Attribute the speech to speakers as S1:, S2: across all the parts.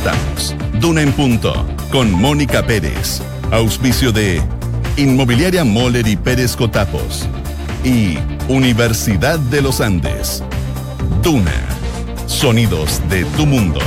S1: estamos. Duna en Punto, con Mónica Pérez. Auspicio de Inmobiliaria Moller y Pérez Cotapos. Y Universidad de los Andes. Duna. Sonidos de tu mundo.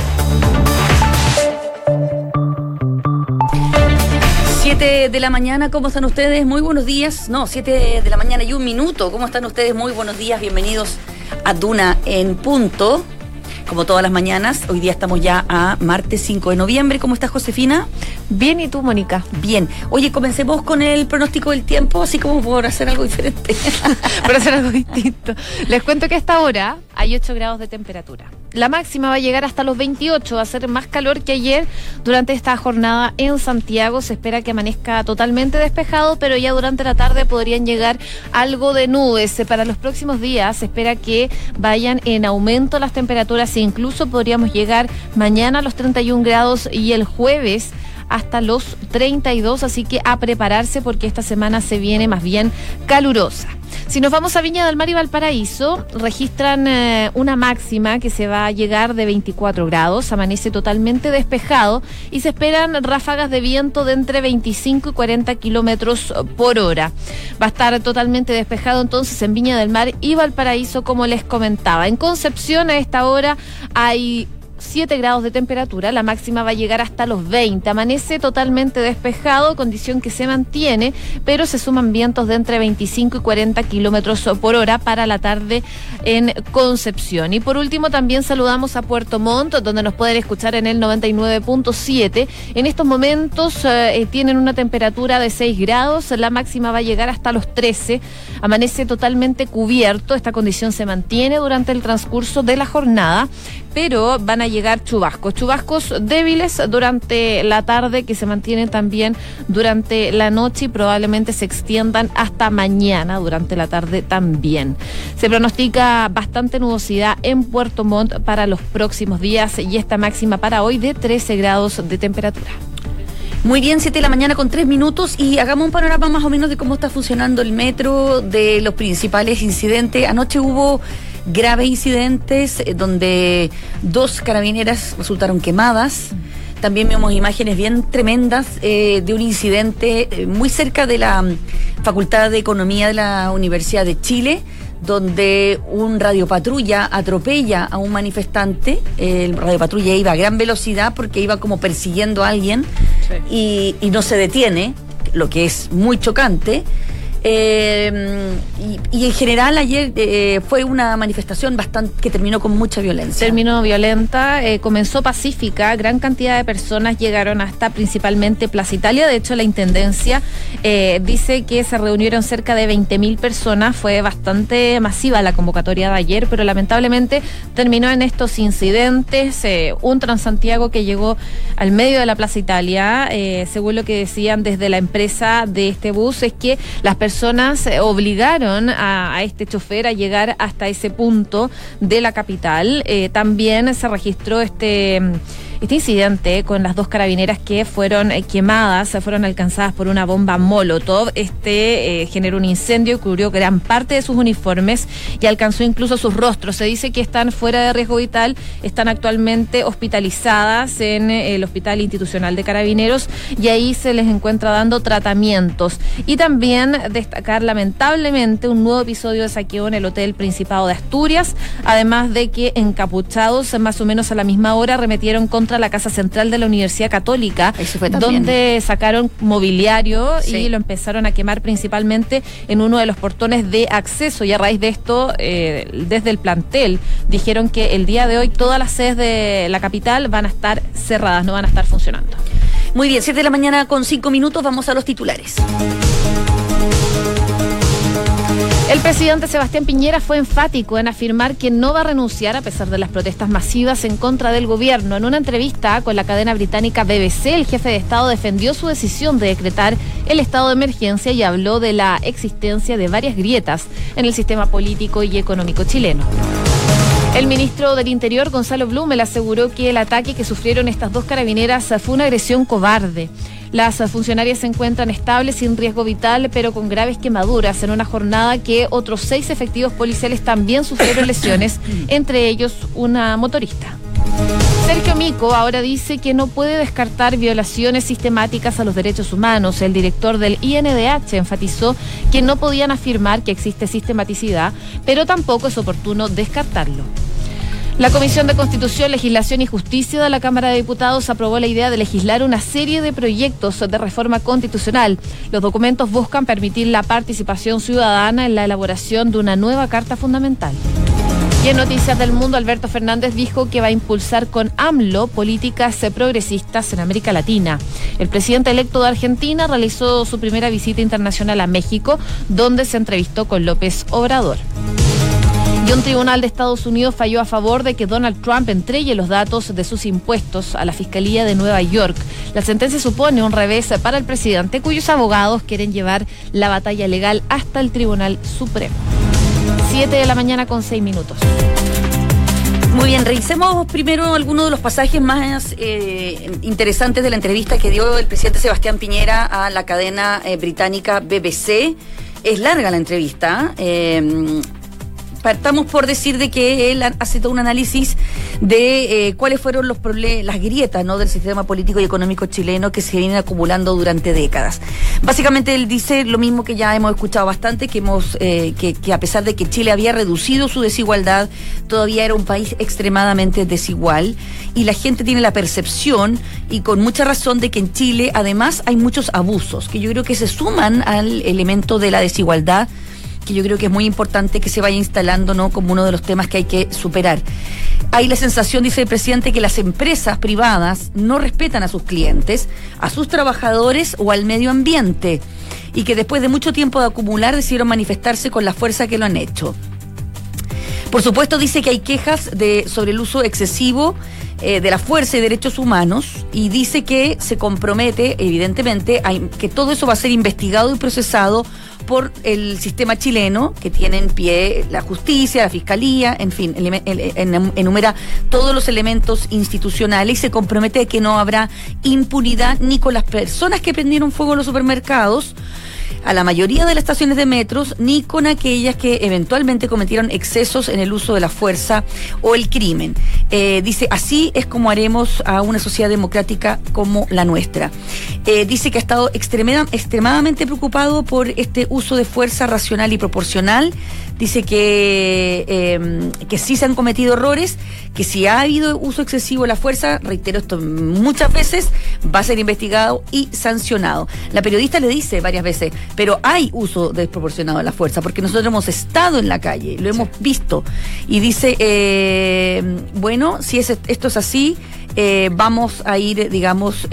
S2: 7 de la mañana, ¿cómo están ustedes? Muy buenos días. 7 de la mañana y 1 minuto. ¿Cómo están ustedes? Muy buenos días. Bienvenidos a Duna en Punto. Como todas las mañanas, hoy día estamos ya a martes 5 de noviembre. ¿Cómo estás, Josefina?
S3: Bien, ¿y tú, Mónica?
S2: Bien. Oye, comencemos con el pronóstico del tiempo, así como por hacer algo diferente.
S3: Por hacer algo distinto. Les cuento que a esta hora hay 8 grados de temperatura. La máxima va a llegar hasta los 28, va a ser más calor que ayer. Durante esta jornada en Santiago se espera que amanezca totalmente despejado, pero ya durante la tarde podrían llegar algo de nubes. Para los próximos días se espera que vayan en aumento las temperaturas e incluso podríamos llegar mañana a los 31 grados y el jueves hasta los 32, así que a prepararse porque esta semana se viene más bien calurosa. Si nos vamos a Viña del Mar y Valparaíso, registran una máxima que se va a llegar de 24 grados, amanece totalmente despejado y se esperan ráfagas de viento de entre 25 y 40 kilómetros por hora. Va a estar totalmente despejado entonces en Viña del Mar y Valparaíso, como les comentaba. En Concepción a esta hora hay 7 grados de temperatura, la máxima va a llegar hasta los 20, amanece totalmente despejado, condición que se mantiene, pero se suman vientos de entre 25 y 40 kilómetros por hora para la tarde en Concepción. Y por último también saludamos a Puerto Montt, donde nos pueden escuchar en el 99.7. En estos momentos tienen una temperatura de 6 grados, la máxima va a llegar hasta los 13, amanece totalmente cubierto, esta condición se mantiene durante el transcurso de la jornada, pero van a llegar chubascos débiles durante la tarde que se mantienen también durante la noche y probablemente se extiendan hasta mañana durante la tarde también. Se pronostica bastante nubosidad en Puerto Montt para los próximos días y esta máxima para hoy de 13 grados de temperatura.
S2: Muy bien, 7 de la mañana con 3 minutos y hagamos un panorama más o menos de cómo está funcionando el metro, de los principales incidentes. Anoche hubo graves incidentes donde 2 carabineras resultaron quemadas. También vemos imágenes bien tremendas de un incidente muy cerca de la Facultad de Economía de la Universidad de Chile, donde un radiopatrulla atropella a un manifestante. El radiopatrulla iba a gran velocidad porque iba como persiguiendo a alguien, sí, y no se detiene, lo que es muy chocante. Y en general ayer fue una manifestación que terminó con mucha violencia.
S3: Terminó violenta, comenzó pacífica, gran cantidad de personas llegaron hasta principalmente Plaza Italia. De hecho, la Intendencia dice que se reunieron cerca de 20.000 personas, fue bastante masiva la convocatoria de ayer, pero lamentablemente terminó en estos incidentes. Un Transantiago que llegó al medio de la Plaza Italia, según lo que decían desde la empresa de este bus, es que las personas obligaron a este chofer a llegar hasta ese punto de la capital. También se registró este incidente con las 2 carabineras que fueron quemadas, fueron alcanzadas por una bomba Molotov. Generó un incendio y cubrió gran parte de sus uniformes y alcanzó incluso sus rostros. Se dice que están fuera de riesgo vital, están actualmente hospitalizadas en el Hospital Institucional de Carabineros y ahí se les encuentra dando tratamientos. Y también destacar lamentablemente un nuevo episodio de saqueo en el Hotel Principado de Asturias, además de que encapuchados más o menos a la misma hora arremetieron contra la Casa Central de la Universidad Católica, donde sacaron mobiliario, sí, y lo empezaron a quemar principalmente en uno de los portones de acceso. Y a raíz de esto, desde el plantel dijeron que el día de hoy todas las sedes de la capital van a estar cerradas, no van a estar funcionando.
S2: Muy bien, 7 de la mañana con 5 minutos, vamos a los titulares.
S3: El presidente Sebastián Piñera fue enfático en afirmar que no va a renunciar a pesar de las protestas masivas en contra del gobierno. En una entrevista con la cadena británica BBC, el jefe de Estado defendió su decisión de decretar el estado de emergencia y habló de la existencia de varias grietas en el sistema político y económico chileno. El ministro del Interior, Gonzalo Blumel, aseguró que el ataque que sufrieron estas 2 carabineras fue una agresión cobarde. Las funcionarias se encuentran estables, sin riesgo vital, pero con graves quemaduras en una jornada que otros 6 efectivos policiales también sufrieron lesiones, entre ellos una motorista. Sergio Mico ahora dice que no puede descartar violaciones sistemáticas a los derechos humanos. El director del INDH enfatizó que no podían afirmar que existe sistematicidad, pero tampoco es oportuno descartarlo. La Comisión de Constitución, Legislación y Justicia de la Cámara de Diputados aprobó la idea de legislar una serie de proyectos de reforma constitucional. Los documentos buscan permitir la participación ciudadana en la elaboración de una nueva Carta Fundamental. Y en Noticias del Mundo, Alberto Fernández dijo que va a impulsar con AMLO políticas progresistas en América Latina. El presidente electo de Argentina realizó su primera visita internacional a México, donde se entrevistó con López Obrador. Y un tribunal de Estados Unidos falló a favor de que Donald Trump entregue los datos de sus impuestos a la Fiscalía de Nueva York. La sentencia supone un revés para el presidente, cuyos abogados quieren llevar la batalla legal hasta el Tribunal Supremo. 7:06 a.m.
S2: Muy bien, revisemos primero algunos de los pasajes más interesantes de la entrevista que dio el presidente Sebastián Piñera a la cadena británica BBC. Es larga la entrevista. Partamos por decir de que él hace todo un análisis de cuáles fueron los las grietas, ¿no?, del sistema político y económico chileno que se vienen acumulando durante décadas. Básicamente él dice lo mismo que ya hemos escuchado bastante, que a pesar de que Chile había reducido su desigualdad, todavía era un país extremadamente desigual, y la gente tiene la percepción, y con mucha razón, de que en Chile además hay muchos abusos, que yo creo que se suman al elemento de la desigualdad, que yo creo que es muy importante que se vaya instalando, ¿no?, como uno de los temas que hay que superar. Hay la sensación, dice el presidente, que las empresas privadas no respetan a sus clientes, a sus trabajadores o al medio ambiente, y que después de mucho tiempo de acumular decidieron manifestarse con la fuerza que lo han hecho. Por supuesto, dice que hay quejas sobre el uso excesivo de la fuerza y derechos humanos, y dice que se compromete, evidentemente, a que todo eso va a ser investigado y procesado por el sistema chileno, que tiene en pie la justicia, la fiscalía, en fin, enumera todos los elementos institucionales, y se compromete a que no habrá impunidad ni con las personas que prendieron fuego en los supermercados, a la mayoría de las estaciones de metros, ni con aquellas que eventualmente cometieron excesos en el uso de la fuerza o el crimen. Dice, así es como haremos a una sociedad democrática como la nuestra. Dice que ha estado extremadamente preocupado por este uso de fuerza racional y proporcional. Dice que sí se han cometido errores, que si ha habido uso excesivo de la fuerza, reitero esto muchas veces, va a ser investigado y sancionado. La periodista le dice varias veces, pero hay uso desproporcionado de la fuerza, porque nosotros hemos estado en la calle, lo hemos visto. Y dice, bueno, si esto es así, vamos a ir, digamos,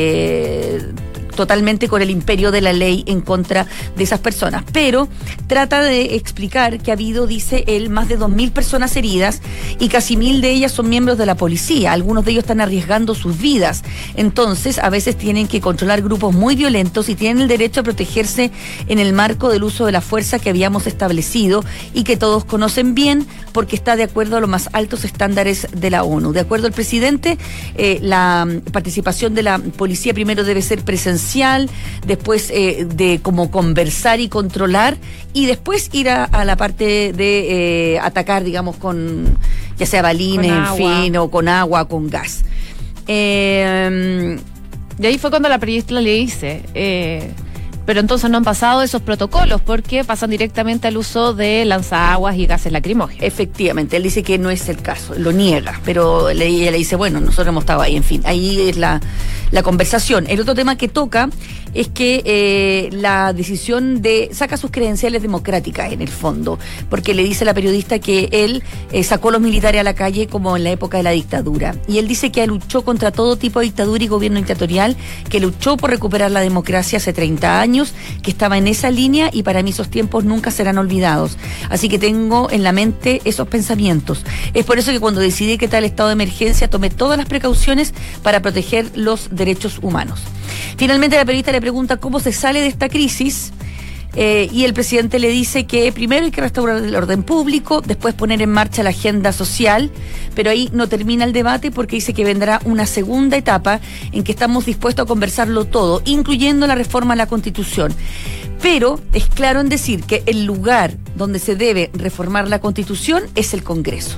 S2: totalmente con el imperio de la ley en contra de esas personas. Pero trata de explicar que ha habido, dice él, más de 2.000 personas heridas, y casi 1.000 de ellas son miembros de la policía. Algunos de ellos están arriesgando sus vidas. Entonces, a veces tienen que controlar grupos muy violentos y tienen el derecho a protegerse en el marco del uso de la fuerza que habíamos establecido y que todos conocen bien, porque está de acuerdo a los más altos estándares de la ONU. De acuerdo al presidente, la participación de la policía primero debe ser presencial, después de como conversar y controlar, y después ir a la parte de atacar, digamos, con ya sea balines, en fin, o con agua, con gas.
S3: Y ahí fue cuando la periodista le dice, pero entonces no han pasado esos protocolos, porque pasan directamente al uso de lanzaguas y gases lacrimógenos.
S2: Efectivamente, él dice que no es el caso, lo niega, pero ella le dice, bueno, nosotros hemos estado ahí, en fin, ahí es la conversación. El otro tema que toca es que la decisión saca sus credenciales democráticas en el fondo, porque le dice a la periodista que él sacó a los militares a la calle como en la época de la dictadura, y él dice que luchó contra todo tipo de dictadura y gobierno dictatorial, que luchó por recuperar la democracia hace 30 años, que estaba en esa línea, y para mí esos tiempos nunca serán olvidados. Así que tengo en la mente esos pensamientos. Es por eso que cuando decidí que tal estado de emergencia, tomé todas las precauciones para proteger los derechos humanos. Finalmente, la periodista le pregunta cómo se sale de esta crisis, y el presidente le dice que primero hay que restaurar el orden público, después poner en marcha la agenda social, pero ahí no termina el debate, porque dice que vendrá una segunda etapa en que estamos dispuestos a conversarlo todo, incluyendo la reforma a la Constitución. Pero es claro en decir que el lugar donde se debe reformar la Constitución es el Congreso.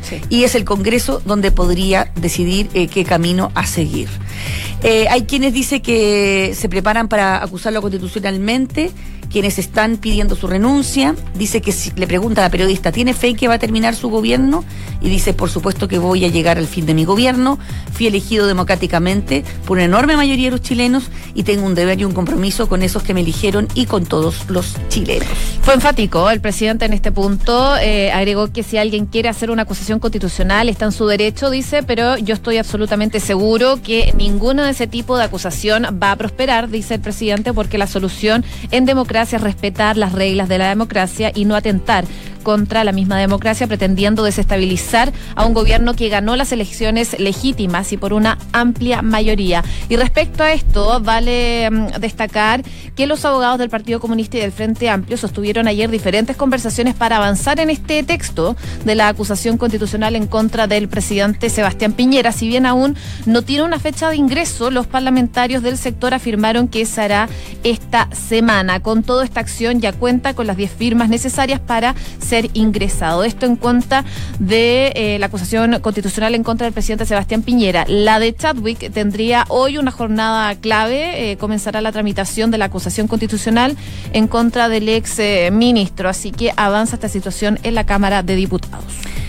S3: Sí.
S2: Y es el Congreso donde podría decidir qué camino a seguir. Hay quienes dicen que se preparan para acusarlo constitucionalmente, quienes están pidiendo su renuncia. Dice que le pregunta a la periodista, ¿tiene fe en que va a terminar su gobierno? Y dice, por supuesto que voy a llegar al fin de mi gobierno. Fui elegido democráticamente por una enorme mayoría de los chilenos y tengo un deber y un compromiso con esos que me eligieron y con todos los chilenos.
S3: Fue enfático el presidente en este punto. Agregó que si alguien quiere hacer una acusación constitucional está en su derecho, dice, pero yo estoy absolutamente seguro que ninguno de ese tipo de acusación va a prosperar, dice el presidente, porque la solución en democracia es respetar las reglas de la democracia y no atentar contra la misma democracia pretendiendo desestabilizar a un gobierno que ganó las elecciones legítimas y por una amplia mayoría. Y respecto a esto, vale destacar que los abogados del Partido Comunista y del Frente Amplio sostuvieron ayer diferentes conversaciones para avanzar en este texto de la acusación constitucional en contra del presidente Sebastián Piñera. Si bien aún no tiene una fecha de ingreso, los parlamentarios del sector afirmaron que se hará esta semana. Con toda esta acción ya cuenta con las 10 firmas necesarias para ser ingresado. Esto en cuenta de la acusación constitucional en contra del presidente Sebastián Piñera. La de Chadwick tendría hoy una jornada clave. Comenzará la tramitación de la acusación constitucional en contra del ex ministro. Así que avanza esta situación en la Cámara de Diputados.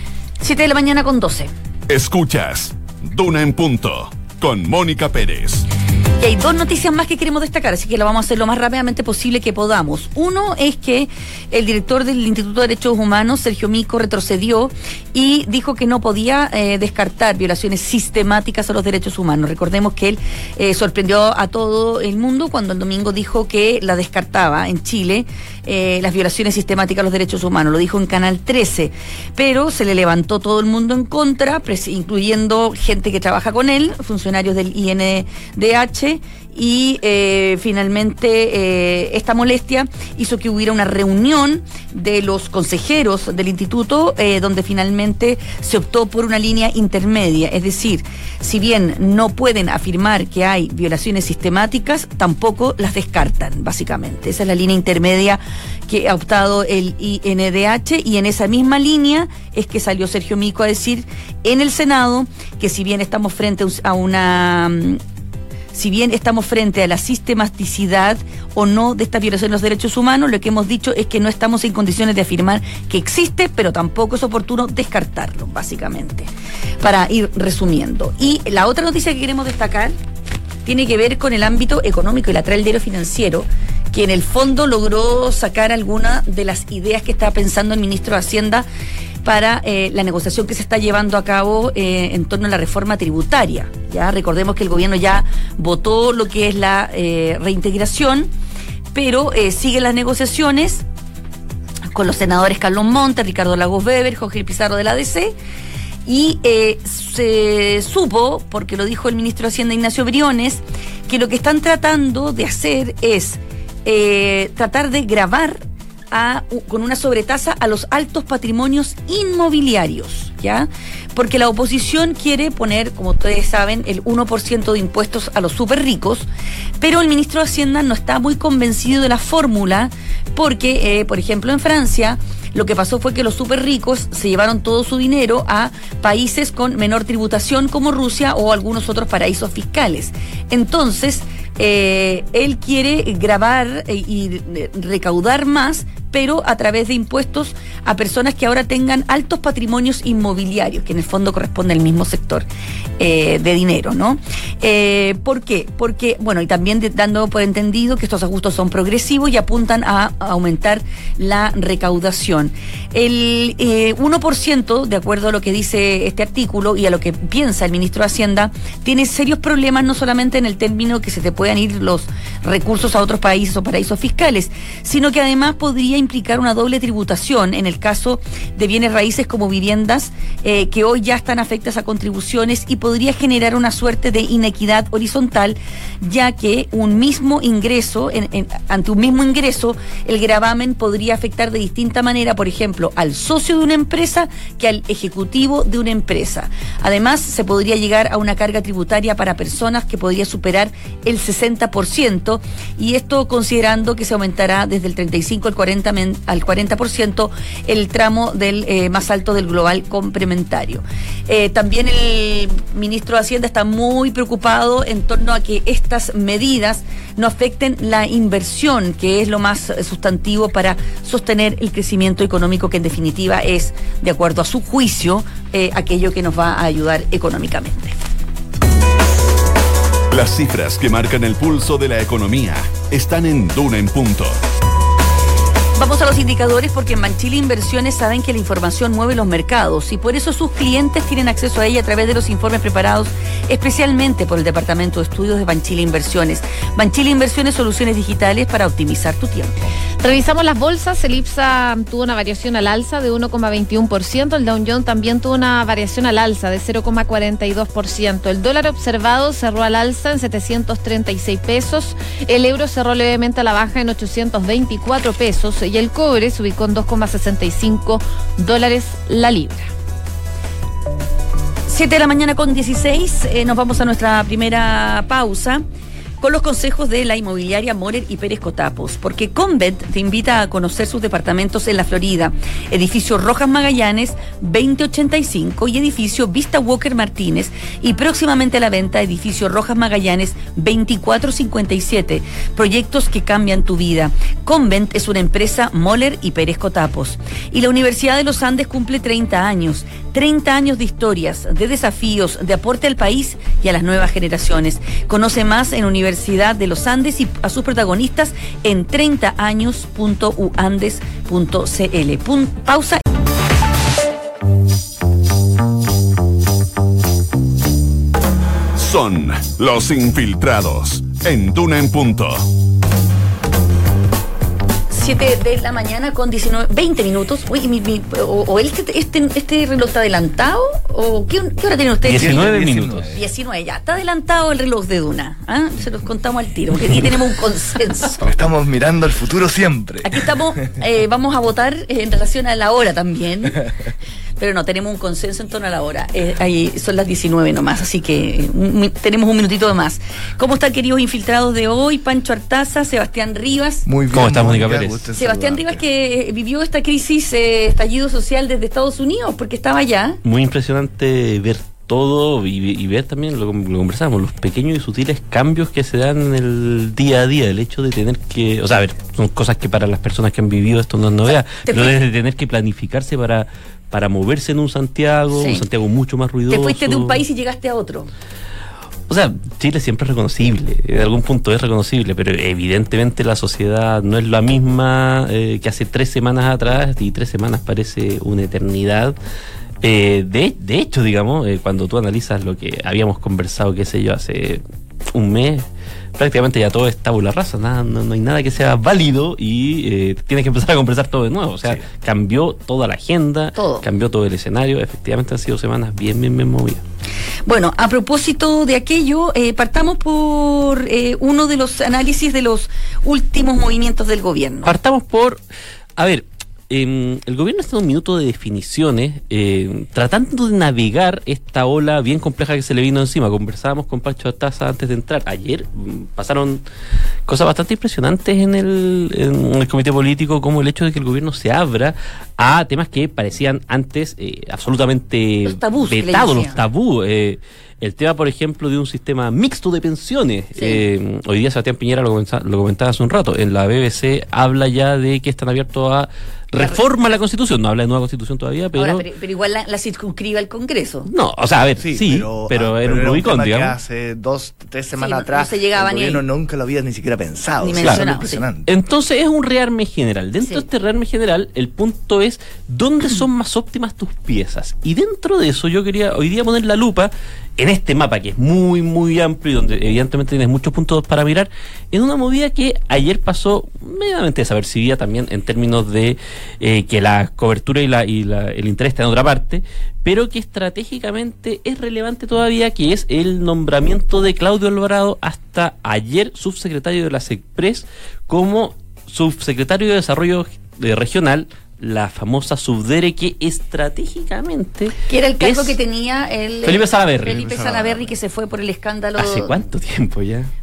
S2: 7:12 a.m.
S1: Escuchas Duna en Punto con Mónica Pérez.
S2: Y hay 2 noticias más que queremos destacar, así que lo vamos a hacer lo más rápidamente posible que podamos. Uno es que el director del Instituto de Derechos Humanos, Sergio Mico, retrocedió y dijo que no podía descartar violaciones sistemáticas a los derechos humanos. Recordemos que él sorprendió a todo el mundo cuando el domingo dijo que la descartaba en Chile, las violaciones sistemáticas a los derechos humanos. Lo dijo en Canal 13, pero se le levantó todo el mundo en contra, incluyendo gente que trabaja con él, funcionarios del INDH, y finalmente esta molestia hizo que hubiera una reunión de los consejeros del instituto donde finalmente se optó por una línea intermedia, es decir, si bien no pueden afirmar que hay violaciones sistemáticas, tampoco las descartan, básicamente. Esa es la línea intermedia que ha optado el INDH, y en esa misma línea es que salió Sergio Mico a decir en el Senado que si bien estamos frente a la sistematicidad o no de esta violación de los derechos humanos, lo que hemos dicho es que no estamos en condiciones de afirmar que existe, pero tampoco es oportuno descartarlo, básicamente, para ir resumiendo. Y la otra noticia que queremos destacar tiene que ver con el ámbito económico y la trae el diario Financiero, que en el fondo logró sacar algunas de las ideas que estaba pensando el ministro de Hacienda para la negociación que se está llevando a cabo en torno a la reforma tributaria. Ya recordemos que el gobierno ya votó lo que es la reintegración, pero siguen las negociaciones con los senadores Carlos Montes, Ricardo Lagos Weber, Jorge Pizarro de la ADC, y se supo, porque lo dijo el ministro de Hacienda Ignacio Briones, que lo que están tratando de hacer es tratar de gravar con una sobretasa a los altos patrimonios inmobiliarios, ¿ya? Porque la oposición quiere poner, como ustedes saben, el 1% de impuestos a los súper ricos, pero el ministro de Hacienda no está muy convencido de la fórmula, porque, por ejemplo, en Francia, lo que pasó fue que los súper ricos se llevaron todo su dinero a países con menor tributación como Rusia o algunos otros paraísos fiscales. Entonces, él quiere gravar y recaudar más, pero a través de impuestos a personas que ahora tengan altos patrimonios inmobiliarios, que en el fondo corresponde al mismo sector de dinero, ¿no? ¿Por qué? Porque, bueno, y también dando por entendido que estos ajustes son progresivos y apuntan a aumentar la recaudación. El 1%, de acuerdo a lo que dice este artículo y a lo que piensa el ministro de Hacienda, tiene serios problemas, no solamente en el término que se te puedan ir los recursos a otros países o paraísos fiscales, sino que además podría implicar una doble tributación en el caso de bienes raíces como viviendas que hoy ya están afectas a contribuciones, y podría generar una suerte de inequidad horizontal, ya que un mismo ingreso, ante un mismo ingreso, el gravamen podría afectar de distinta manera, por ejemplo, al socio de una empresa que al ejecutivo de una empresa. Además, se podría llegar a una carga tributaria para personas que podría superar el 60%, y esto considerando que se aumentará desde el 35 al 40% 40% el tramo del más alto del global complementario. También el ministro de Hacienda está muy preocupado en torno a que estas medidas no afecten la inversión, que es lo más sustantivo para sostener el crecimiento económico, que en definitiva es, de acuerdo a su juicio, aquello que nos va a ayudar económicamente.
S1: Las cifras que marcan el pulso de la economía están en Duna en Punto.
S2: Vamos a los indicadores, porque en Banchile Inversiones saben que la información mueve los mercados y por eso sus clientes tienen acceso a ella a través de los informes preparados especialmente por el Departamento de Estudios de Banchile Inversiones. Banchile Inversiones, soluciones digitales para optimizar tu tiempo.
S3: Revisamos las bolsas. El IPSA tuvo una variación al alza de 1,21%. El Dow Jones también tuvo una variación al alza de 0,42%. El dólar observado cerró al alza en 736 pesos. El euro cerró levemente a la baja en 824 pesos. Y el cobre se ubicó en $2,65 la libra.
S2: 7:16 a.m, nos vamos a nuestra primera pausa con los consejos de la inmobiliaria Moller y Pérez Cotapos, porque Convent te invita a conocer sus departamentos en la Florida, edificio Rojas Magallanes 2085 y edificio Vista Walker Martínez, y próximamente a la venta edificio Rojas Magallanes 2457, proyectos que cambian tu vida. Convent es una empresa Moller y Pérez Cotapos, y la Universidad de los Andes cumple 30 años de historias, de desafíos, de aporte al país y a las nuevas generaciones. Conoce más en Universidad de los Andes y a sus protagonistas en 30años.uandes.cl. Pausa.
S1: Son los infiltrados en Duna en Punto.
S2: 7:00 con 20 minutos. Uy, este reloj está adelantado, o ¿qué hora tienen ustedes?
S4: 19 minutos.
S2: 19, ya. Está adelantado el reloj de Duna. Se los contamos al tiro, porque aquí tenemos un consenso.
S4: Estamos mirando al futuro siempre.
S2: Aquí estamos, vamos a votar en relación a la hora también. Pero no, tenemos un consenso en torno a la hora. Ahí son las 19 nomás, así que tenemos un minutito de más. ¿Cómo están, queridos infiltrados de hoy? Pancho Artaza, Sebastián Rivas.
S4: Muy bien.
S5: ¿Cómo estás, Mónica Pérez?
S2: Sebastián Rivas, que vivió esta crisis, estallido social desde Estados Unidos, porque estaba allá.
S5: Muy impresionante ver todo y ver también, lo conversábamos, los pequeños y sutiles cambios que se dan en el día a día, el hecho de tener que, o sea, a ver, son cosas que para las personas que han vivido esto no es novedad, pero de tener que planificarse para moverse en un Santiago, un Santiago mucho más ruidoso.
S2: Te fuiste de un país y llegaste a otro.
S5: O sea, Chile siempre es reconocible, de algún punto es reconocible, pero evidentemente la sociedad no es la misma que hace 3 semanas atrás, y 3 semanas parece una eternidad. De hecho, digamos, cuando tú analizas lo que habíamos conversado, qué sé yo, hace un mes, prácticamente ya todo es tabula rasa, no hay nada que sea válido y tienes que empezar a conversar todo de nuevo. O sea, cambió toda la agenda, cambió todo el escenario. Efectivamente han sido semanas bien movidas.
S2: Bueno, a propósito de aquello, partamos por uno de los análisis de los últimos movimientos del gobierno.
S5: Partamos por, a ver, el gobierno está en un minuto de definiciones, tratando de navegar esta ola bien compleja que se le vino encima. Conversábamos con Pancho Artaza antes de entrar. Ayer pasaron cosas bastante impresionantes en el comité político, como el hecho de que el gobierno se abra a temas que parecían antes absolutamente
S2: los tabús,
S5: vetados, los tabús. El tema, por ejemplo, de un sistema mixto de pensiones. Sí. Hoy día Sebastián Piñera lo comentaba hace un rato. En la BBC habla ya de que están abiertos a reforma a la Constitución. No habla de nueva Constitución todavía, pero...
S2: Ahora, pero igual la circunscribe al Congreso.
S5: No, o sea, a ver, sí, pero era un Rubicón, digamos.
S4: Que hace 2-3 semanas atrás
S2: no se llegaba
S4: el gobierno nunca lo había ni siquiera pensado.
S2: Ni mencionado.
S4: Impresionante.
S5: Entonces es un rearme general. Dentro de este rearme general, el punto es ¿dónde son más óptimas tus piezas? Y dentro de eso yo quería hoy día poner la lupa en este mapa que es muy amplio y donde evidentemente tienes muchos puntos para mirar, en una movida que ayer pasó medianamente desapercibida también en términos de que la cobertura y el interés está en otra parte, pero que estratégicamente es relevante todavía, que es el nombramiento de Claudio Alvarado, hasta ayer subsecretario de la SECPRES, como subsecretario de Desarrollo Regional, la famosa subdere que estratégicamente...
S2: Que era el cargo que tenía el...
S5: Felipe Salaverry.
S2: Felipe Salaverry, que se fue por el escándalo...
S5: ¿Hace cuánto tiempo ya?
S2: O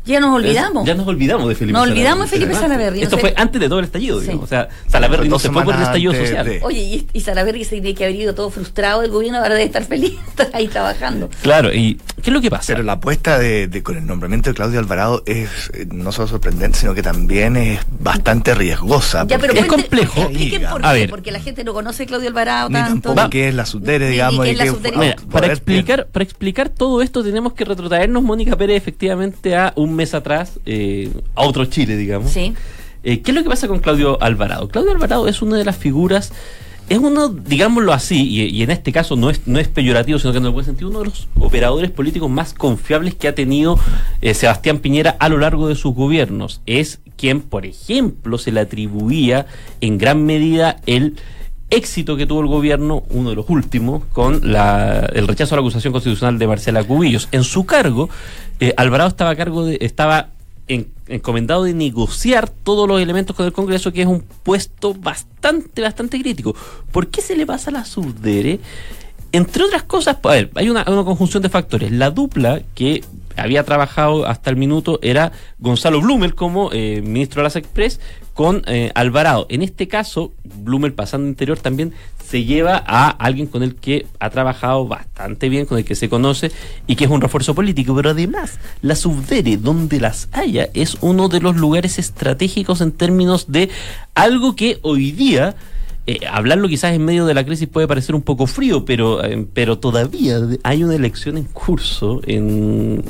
S2: Ya nos olvidamos.
S5: Ya nos olvidamos de Felipe
S2: Nos
S5: Salaverry.
S2: olvidamos de Felipe Salaverry.
S5: Esto
S2: no sé.
S5: fue antes de todo el estallido,
S2: Sí.
S5: digamos. O sea, Salaverry no se fue por el estallido
S4: antes
S5: social.
S4: de-
S2: Oye, y Salaverry se tiene que haber ido todo frustrado del gobierno, ahora debe estar feliz, estar ahí trabajando.
S5: Claro, y ¿qué es lo que pasa?
S4: Pero la apuesta con el nombramiento de Claudio Alvarado es no solo sorprendente, sino que también es bastante riesgosa.
S2: Ya, pero
S5: Es
S2: cuente-
S5: complejo.
S2: expliquen por
S5: A
S2: qué,
S5: ver.
S2: porque la gente no conoce a Claudio Alvarado
S4: Ni
S2: tanto.
S4: tampoco qué es la subdere,
S2: Ni
S4: digamos.
S2: qué
S4: y
S2: es la
S4: qué
S2: subdere.
S5: Mira,
S4: poder tiene.
S5: para explicar todo esto tenemos que retrotraernos, Mónica Pérez, efectivamente a un mes atrás, a otro Chile, digamos.
S2: Sí.
S5: ¿Qué es lo que pasa con Claudio Alvarado? Claudio Alvarado es una de las figuras, es uno, digámoslo así, y en este caso no es peyorativo, sino que en el buen sentido, uno de los operadores políticos más confiables que ha tenido Sebastián Piñera a lo largo de sus gobiernos. Es quien, por ejemplo, se le atribuía en gran medida el éxito que tuvo el gobierno, uno de los últimos, con el rechazo a la acusación constitucional de Marcela Cubillos. En su cargo, Alvarado estaba encomendado de negociar todos los elementos con el Congreso, que es un puesto bastante crítico. ¿Por qué se le pasa a la subdere? Entre otras cosas, a ver, hay una conjunción de factores. La dupla que había trabajado hasta el minuto era Gonzalo Blumel como ministro de las Express con Alvarado. En este caso, Blumel, pasando interior, también se lleva a alguien con el que ha trabajado bastante bien, con el que se conoce y que es un refuerzo político. Pero además, la subdere, donde las haya, es uno de los lugares estratégicos en términos de algo que hoy día... hablarlo quizás en medio de la crisis puede parecer un poco frío, pero todavía hay una elección en curso en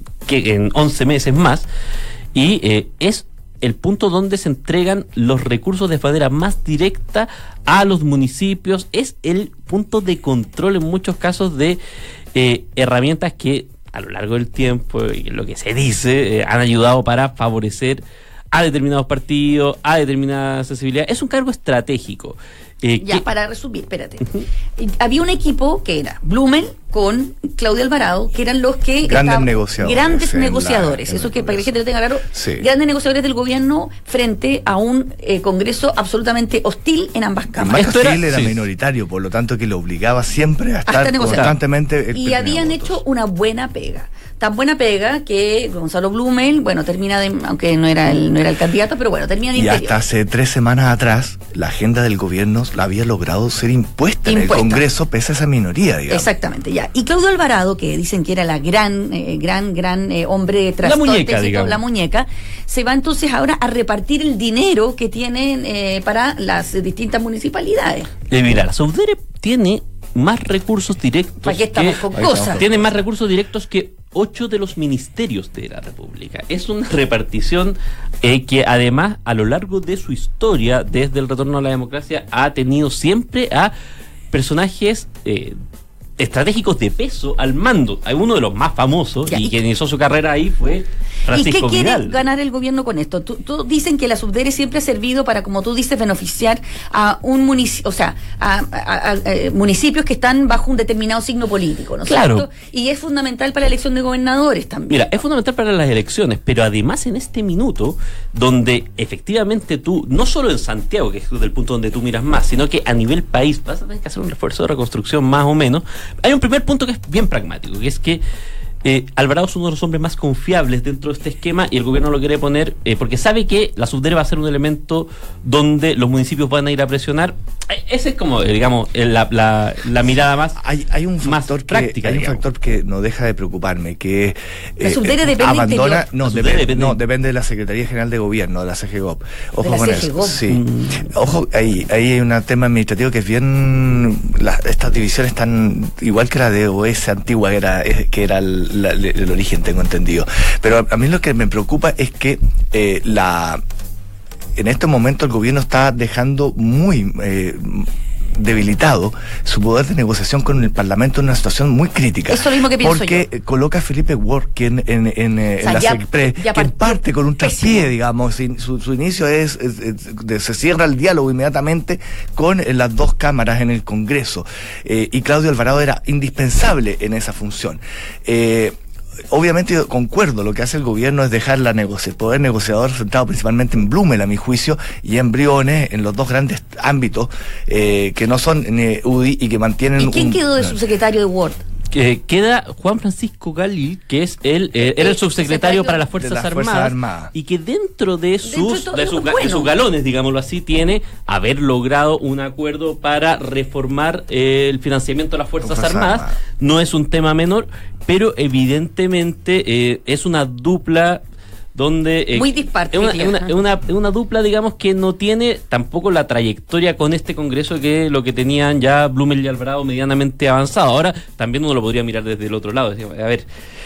S5: 11 meses más, y es el punto donde se entregan los recursos de manera más directa a los municipios, es el punto de control en muchos casos de herramientas que a lo largo del tiempo, y lo que se dice, han ayudado para favorecer a determinados partidos, a determinadas sensibilidades. Es un cargo estratégico.
S2: Ya, para resumir, espérate. Había un equipo que era Blumel con Claudio Alvarado, que eran los que...
S4: Grandes negociadores.
S2: Grandes
S4: en
S2: negociadores.
S4: en
S2: Eso
S4: el
S2: que para que la
S4: Congreso.
S2: gente lo tenga claro.
S4: Sí.
S2: Grandes negociadores del gobierno frente a un Congreso absolutamente hostil en ambas
S4: Y
S2: cámaras.
S4: más
S5: Esto
S4: hostil era
S5: sí.
S4: minoritario, por lo tanto que lo obligaba siempre a
S2: Hasta
S4: estar
S2: negociar.
S4: constantemente... el
S2: Y
S4: primer
S2: habían
S4: votos.
S2: hecho una buena pega. Tan buena pega que Gonzalo Blumel, bueno, termina de... Aunque no era el candidato, pero bueno, termina de
S4: Y
S2: interior.
S4: hasta hace 3 semanas atrás, la agenda del gobierno la había logrado ser impuesta en el
S2: Impuesta.
S4: Congreso, pese a esa minoría, digamos.
S2: Exactamente, ya. Y Claudio Alvarado, que dicen que era la gran hombre trastorno,
S5: muñeca, digamos.
S2: la muñeca, se va entonces ahora a repartir el dinero que tienen para las distintas municipalidades.
S5: Mira, la subdere tiene más recursos directos.
S2: ¿Para qué estamos con
S4: Ahí
S2: cosas?
S4: estamos.
S5: Tiene más recursos directos que 8 de los ministerios de la República. Es una repartición que además a lo largo de su historia, desde el retorno a la democracia, ha tenido siempre a personajes estratégicos de peso al mando. Hay uno de los más famosos
S2: Ya,
S5: y
S2: y-
S5: que inició su carrera ahí fue
S2: ¿Y
S5: Francisco
S2: qué quiere
S5: Vidal.
S2: ganar el gobierno con esto? Tú dicen que la subdere siempre ha servido para, como tú dices, beneficiar a un municipio, o sea, a municipios que están bajo un determinado signo político, ¿no es
S5: Claro.
S2: cierto? Y es fundamental para la elección de gobernadores también.
S5: Mira, es fundamental para las elecciones, pero además en este minuto, donde efectivamente tú, no solo en Santiago, que es el punto donde tú miras más, sino que a nivel país vas a tener que hacer un esfuerzo de reconstrucción más o menos, hay un primer punto que es bien pragmático, que es que Alvarado es uno de los hombres más confiables dentro de este esquema y el gobierno lo quiere poner porque sabe que la subdere va a ser un elemento donde los municipios van a ir a presionar. Ese es como, digamos, la mirada más
S4: Hay un
S5: más
S4: factor
S5: práctica,
S4: hay un
S5: digamos.
S4: factor que no deja de preocuparme, que
S2: La subdere depende
S4: abandona,
S2: interior.
S4: no,
S5: La subdere depende-
S4: depende de la Secretaría General de Gobierno, de la CGGOP. Ojo
S2: De la
S4: con
S2: CGGOP.
S4: eso. Sí. Ojo, ahí hay un tema administrativo que es bien, estas divisiones están igual que la de OS antigua, que era el origen, tengo entendido. Pero a mí lo que me preocupa es que en este momento el gobierno está dejando muy debilitado su poder de negociación con el Parlamento en una situación muy crítica.
S2: Eso es lo mismo que pienso
S4: porque coloca a Felipe Ward, que en
S2: sea,
S4: la
S2: ya
S4: SECPRE,
S2: ya
S4: que
S2: partió
S4: parte con un traspié,
S2: pésimo.
S4: digamos, su inicio se cierra el diálogo inmediatamente con las dos cámaras en el Congreso, y Claudio Alvarado era indispensable en esa función. Obviamente yo concuerdo, lo que hace el gobierno es dejar el poder negociador centrado principalmente en Blumel, a mi juicio, y en Briones, en los dos grandes ámbitos que no son UDI y que mantienen...
S2: ¿Y quién quedó de su secretario de Word?
S5: Queda Juan Francisco Galil, que es era el subsecretario para las Fuerzas Armadas, y que dentro de sus galones, digámoslo así, tiene haber logrado un acuerdo para reformar el financiamiento de las Fuerzas Armadas. No es un tema menor, pero evidentemente es una dupla donde
S2: muy dispar,
S5: una dupla, digamos, que no tiene tampoco la trayectoria con este Congreso que lo que tenían ya Blumel y Alvarado medianamente avanzado. Ahora también uno lo podría mirar desde el otro lado, a ver,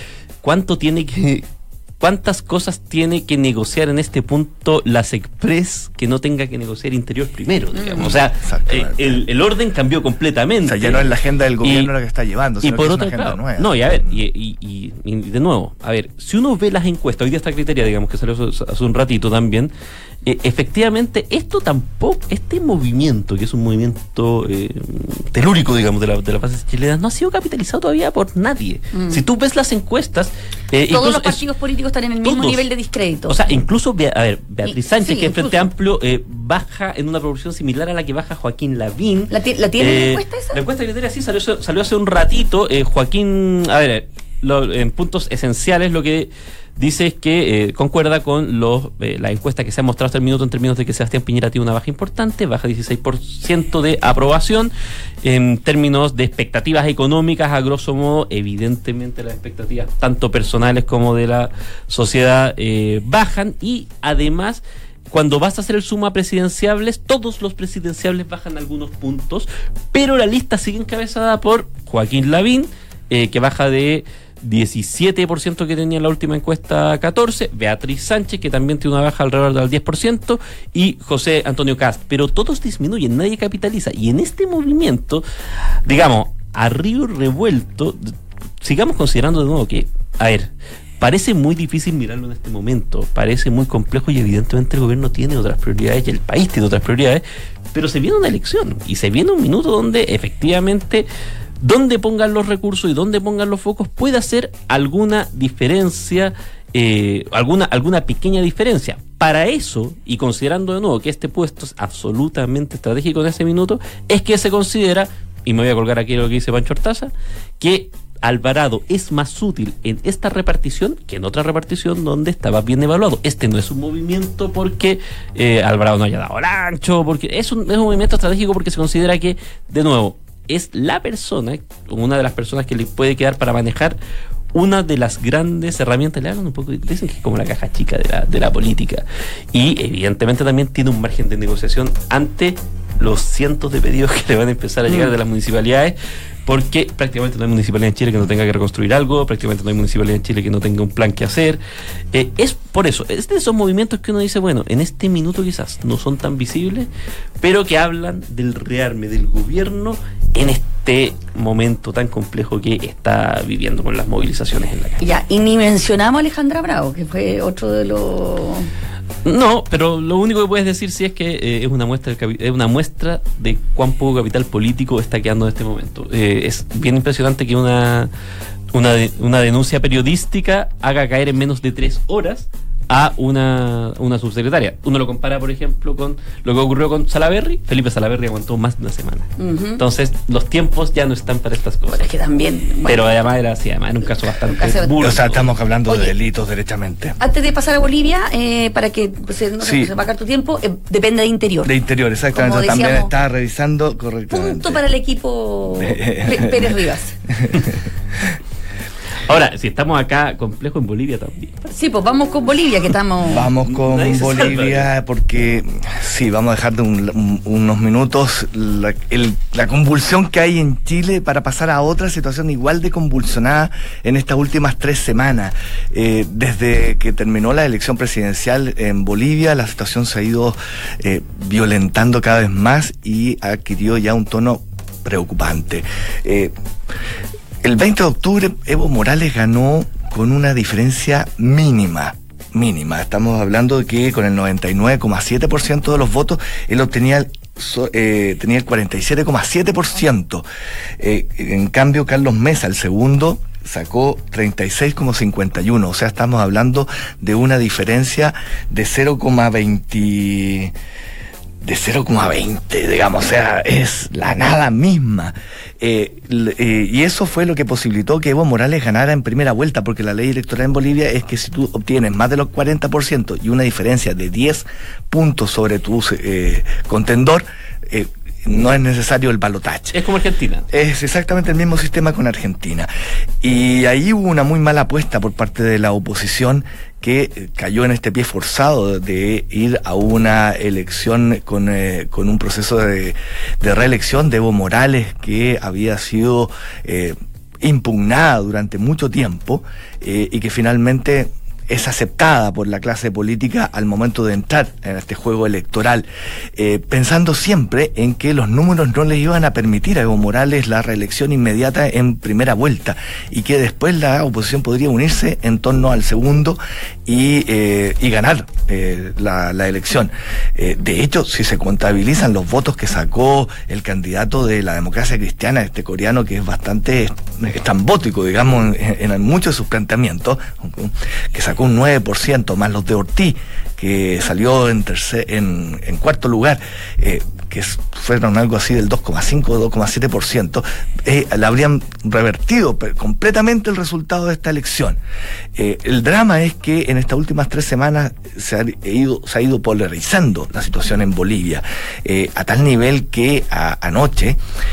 S5: ¿cuántas cosas tiene que negociar en este punto la SECPRES que no tenga que negociar Interior primero, digamos? O sea, el orden cambió completamente.
S4: O sea, ya no es la agenda del gobierno la que está llevando, sino
S5: y por
S4: que es
S5: otra,
S4: una agenda nueva.
S5: No, y a ver, y de nuevo, a ver, si uno ve las encuestas, hoy día esta criteria, digamos, que salió hace un ratito también, efectivamente, este movimiento, que es un movimiento telúrico, digamos, de las bases chilenas, no ha sido capitalizado todavía por nadie. Si tú ves las encuestas,
S2: todos los partidos políticos están en el mismo nivel de discrédito.
S5: O sea, incluso, Beatriz Sánchez, que es Frente Amplio, baja en una proporción similar a la que baja Joaquín Lavín.
S2: ¿La tiene la encuesta esa?
S5: La encuesta criteria sí salió hace un ratito. Joaquín, en puntos esenciales, lo que dice es que concuerda con la encuesta que se ha mostrado hasta el minuto en términos de que Sebastián Piñera tiene una baja importante, baja 16% de aprobación. En términos de expectativas económicas, a grosso modo, evidentemente las expectativas tanto personales como de la sociedad bajan, y además, cuando vas a hacer el suma presidenciables, todos los presidenciables bajan algunos puntos, pero la lista sigue encabezada por Joaquín Lavín, que baja de 17% que tenía en la última encuesta 14, Beatriz Sánchez, que también tiene una baja alrededor del 10%, y José Antonio Kast, pero todos disminuyen, nadie capitaliza, y en este movimiento, digamos, a río revuelto, sigamos considerando de nuevo que, parece muy difícil mirarlo en este momento, parece muy complejo, y evidentemente el gobierno tiene otras prioridades y el país tiene otras prioridades, pero se viene una elección y se viene un minuto donde efectivamente donde pongan los recursos y donde pongan los focos puede hacer alguna diferencia, alguna pequeña diferencia. Para eso, y considerando de nuevo que este puesto es absolutamente estratégico en ese minuto, es que se considera, y me voy a colgar aquí lo que dice Pancho Artaza, que Alvarado es más útil en esta repartición que en otra repartición donde estaba bien evaluado. Este no es un movimiento porque Alvarado no haya dado el ancho, porque es un movimiento estratégico porque se considera que, de nuevo, es la persona, una de las personas que le puede quedar para manejar una de las grandes herramientas. Le hablan un poco, dicen que es como la caja chica de la política, y evidentemente también tiene un margen de negociación ante los cientos de pedidos que le van a empezar a llegar de las municipalidades, porque prácticamente no hay municipalidad en Chile que no tenga que reconstruir algo, prácticamente no hay municipalidad en Chile que no tenga un plan que hacer. Es por eso, es de esos movimientos que uno dice, bueno, en este minuto quizás no son tan visibles, pero que hablan del rearme del gobierno en este momento tan complejo que está viviendo con las movilizaciones en la calle.
S2: Ya, y ni mencionamos a Alejandra Bravo, que fue otro de los...
S5: No, pero lo único que puedes decir sí es que es una muestra de cuán poco capital político está quedando en este momento. Es bien impresionante que una denuncia periodística haga caer en menos de 3 horas a una subsecretaria. Uno lo compara, por ejemplo, con lo que ocurrió con Salaverry. Felipe Salaverry aguantó más de una semana. Entonces, los tiempos ya no están para estas cosas.
S2: Pero es que también... Bueno,
S5: pero además era un caso bastante burdo.
S4: O sea, estamos hablando de delitos derechamente.
S2: Antes de pasar a Bolivia, para que se va a acabar tu tiempo, depende de Interior.
S4: De Interior, exactamente. Decíamos, también está revisando correctamente.
S2: Punto para el equipo Pérez Rivas.
S5: Ahora, si estamos acá, complejo en Bolivia también.
S2: Sí, pues vamos con Bolivia, que estamos...
S4: Vamos con Bolivia, porque sí, vamos a dejar de unos minutos la convulsión que hay en Chile para pasar a otra situación igual de convulsionada en estas últimas 3 semanas. Desde que terminó la elección presidencial en Bolivia, la situación se ha ido violentando cada vez más y adquirió ya un tono preocupante. El 20 de octubre Evo Morales ganó con una diferencia mínima. Estamos hablando de que con el 99,7% de los votos él obtenía tenía el 47,7%. En cambio, Carlos Mesa, el segundo, sacó 36,51%. O sea, estamos hablando de una diferencia de 0,20 de 0,20, digamos, o sea, es la nada misma. Y eso fue lo que posibilitó que Evo Morales ganara en primera vuelta, porque la ley electoral en Bolivia es que si tú obtienes más de los 40% y una diferencia de 10 puntos sobre tu contendor, no es necesario el balotaje.
S5: Es como Argentina.
S4: Es exactamente el mismo sistema con Argentina. Y ahí hubo una muy mala apuesta por parte de la oposición, que cayó en este pie forzado de ir a una elección con un proceso de reelección de Evo Morales, que había sido impugnada durante mucho tiempo, y que finalmente es aceptada por la clase política al momento de entrar en este juego electoral, pensando siempre en que los números no le iban a permitir a Evo Morales la reelección inmediata en primera vuelta, y que después la oposición podría unirse en torno al segundo y ganar la elección. De hecho, si se contabilizan los votos que sacó el candidato de la Democracia Cristiana, este coreano, que es bastante estrambótico, digamos, en muchos de sus planteamientos, que sacó un 9%, más los de Ortiz, que salió en cuarto lugar, que fueron algo así del 2,5 o 2,7%, le habrían revertido completamente el resultado de esta elección. El drama es que en estas últimas 3 semanas se ha ido polarizando la situación en Bolivia, a tal nivel que anoche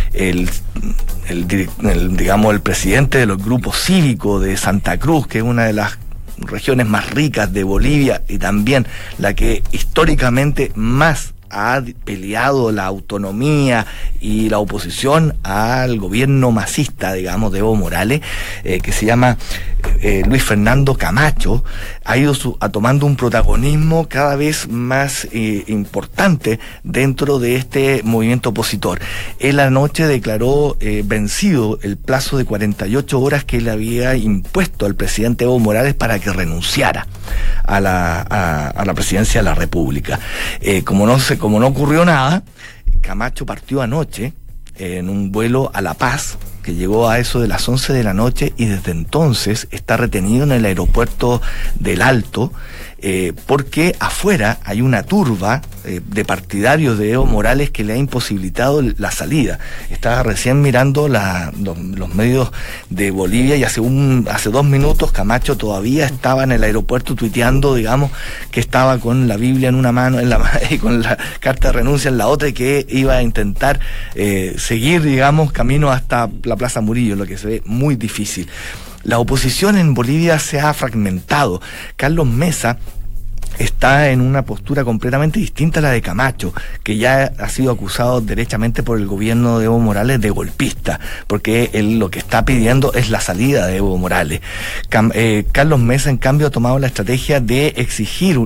S4: digamos, el presidente de los grupos cívicos de Santa Cruz, que es una de las regiones más ricas de Bolivia y también la que históricamente más ha peleado la autonomía y la oposición al gobierno masista, digamos, de Evo Morales, que se llama Luis Fernando Camacho, ha ido tomando un protagonismo cada vez más importante dentro de este movimiento opositor. Él anoche declaró vencido el plazo de 48 horas que le había impuesto al presidente Evo Morales para que renunciara a la presidencia de la República. Como no ocurrió nada, Camacho partió anoche en un vuelo a La Paz, que llegó a eso de las 11 de la noche, y desde entonces está retenido en el aeropuerto del Alto, porque afuera hay una turba de partidarios de Evo Morales que le ha imposibilitado la salida. Estaba recién mirando los medios de Bolivia, y hace 2 minutos Camacho todavía estaba en el aeropuerto tuiteando, digamos, que estaba con la Biblia en una mano y con la carta de renuncia en la otra, y que iba a intentar seguir, digamos, camino hasta la Plaza Murillo, lo que se ve muy difícil. La oposición en Bolivia se ha fragmentado. Carlos Mesa está en una postura completamente distinta a la de Camacho, que ya ha sido acusado derechamente por el gobierno de Evo Morales de golpista, porque él lo que está pidiendo es la salida de Evo Morales. Carlos Mesa, en cambio, ha tomado la estrategia de exigir